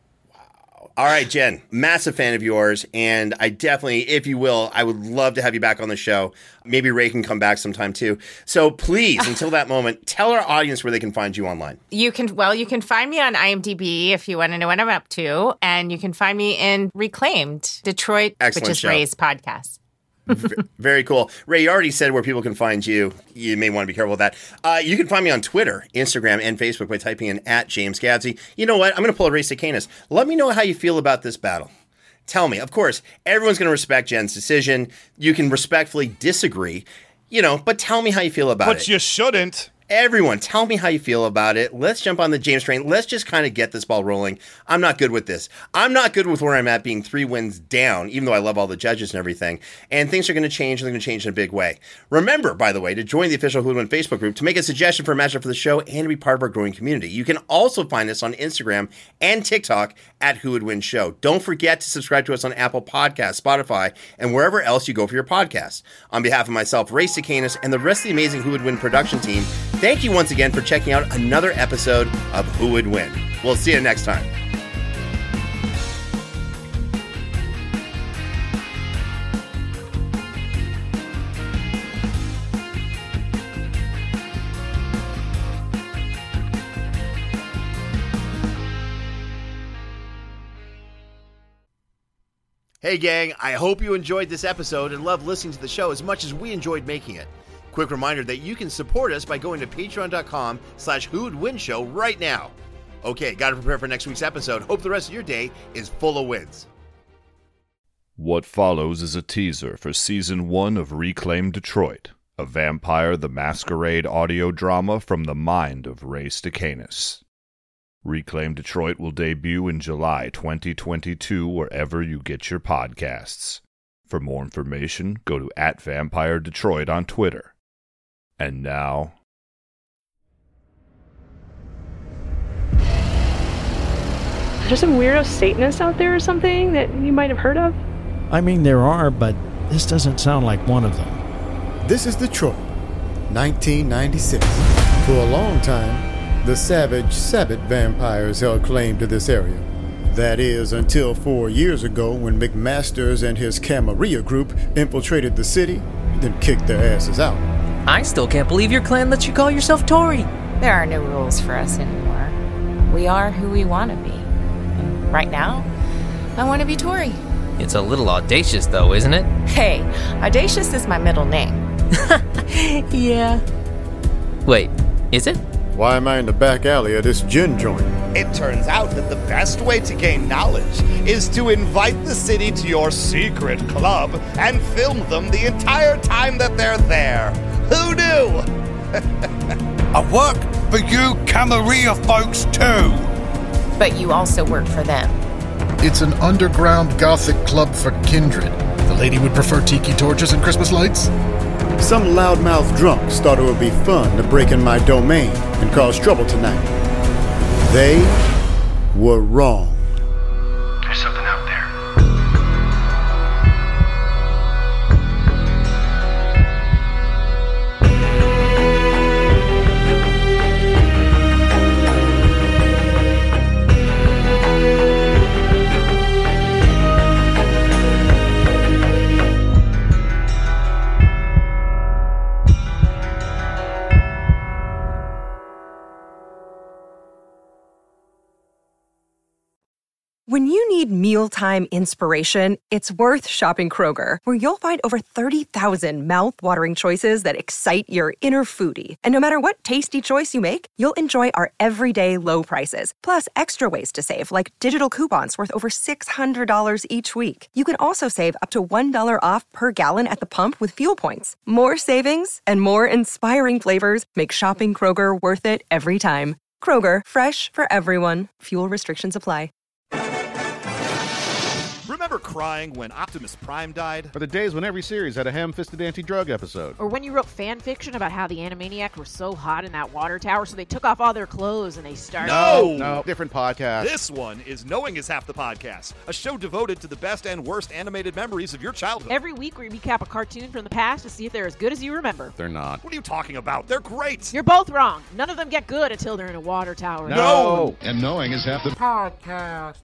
All right, Jen, massive fan of yours, and I definitely, if you will, I would love to have you back on the show. Maybe Ray can come back sometime too. So please, until that moment, tell our audience where they can find you online. You can, well, you can find me on IMDb if you want to know what I'm up to, and you can find me in Reclaimed Detroit, Excellent which is show. Ray's podcast. Very cool. Ray, you already said where people can find you. You may want to be careful with that. Uh, you can find me on Twitter, Instagram, and Facebook by typing in at James Gadsby. You know what? I'm going to pull a Ray Stakenas. Let me know how you feel about this battle. Tell me. Of course, everyone's going to respect Jen's decision. You can respectfully disagree, you know, but tell me how you feel about but it. But you shouldn't. Everyone, tell me how you feel about it. Let's jump on the James train. Let's just kind of get this ball rolling. I'm not good with this. I'm not good with where I'm at being three wins down, even though I love all the judges and everything. And things are going to change, and they're going to change in a big way. Remember, by the way, to join the official Who Would Win Facebook group to make a suggestion for a matchup for the show and to be part of our growing community. You can also find us on Instagram and TikTok at Who Would Win Show. Don't forget to subscribe to us on Apple Podcasts, Spotify, and wherever else you go for your podcasts. On behalf of myself, Ray Stakenas, and the rest of the amazing Who Would Win production team, thank you once again for checking out another episode of Who Would Win. We'll see you next time. Hey gang, I hope you enjoyed this episode and loved listening to the show as much as we enjoyed making it. Quick reminder that you can support us by going to patreon.com slash Who Would Win Show right now. Okay, gotta prepare for next week's episode. Hope the rest of your day is full of wins. What follows is a teaser for Season one of Reclaimed Detroit, a Vampire the Masquerade audio drama from the mind of Ray Stakenas. Reclaimed Detroit will debut in July twenty twenty-two wherever you get your podcasts. For more information, go to at Vampire Detroit on Twitter. And now... There's some weirdo Satanists out there or something that you might have heard of? I mean, there are, but this doesn't sound like one of them. This is Detroit, nineteen ninety-six. For a long time, the savage Sabbath vampires held claim to this area. That is, until four years ago when McMasters and his Camarilla group infiltrated the city, then kicked their asses out. I still can't believe your clan lets you call yourself Tory. There are no rules for us anymore. We are who we want to be. And right now, I want to be Tory. It's a little audacious, though, isn't it? Hey, audacious is my middle name. Yeah. Wait, is it? Why am I in the back alley of this gin joint? It turns out that the best way to gain knowledge is to invite the city to your secret club and film them the entire time that they're there. Who knew? I work for you Camarilla folks too. But you also work for them. It's an underground gothic club for kindred. The lady would prefer tiki torches and Christmas lights? Some loudmouth drunks thought it would be fun to break in my domain and cause trouble tonight. They were wrong. There's something out there. need mealtime inspiration, it's worth shopping Kroger, where you'll find over thirty thousand mouth-watering choices that excite your inner foodie. And no matter what tasty choice you make, you'll enjoy our everyday low prices, plus extra ways to save, like digital coupons worth over six hundred dollars each week. You can also save up to one dollar off per gallon at the pump with fuel points. More savings and more inspiring flavors make shopping Kroger worth it every time. Kroger, fresh for everyone. Fuel restrictions apply. Remember crying when Optimus Prime died? Or the days when every series had a ham-fisted anti-drug episode? Or when you wrote fan fiction about how the Animaniacs were so hot in that water tower, so they took off all their clothes and they started... No! No, different podcast. This one is Knowing is Half the Podcast, a show devoted to the best and worst animated memories of your childhood. Every week we recap a cartoon from the past to see if they're as good as you remember. They're not. What are you talking about? They're great! You're both wrong. None of them get good until they're in a water tower. No! And Knowing is Half the Podcast.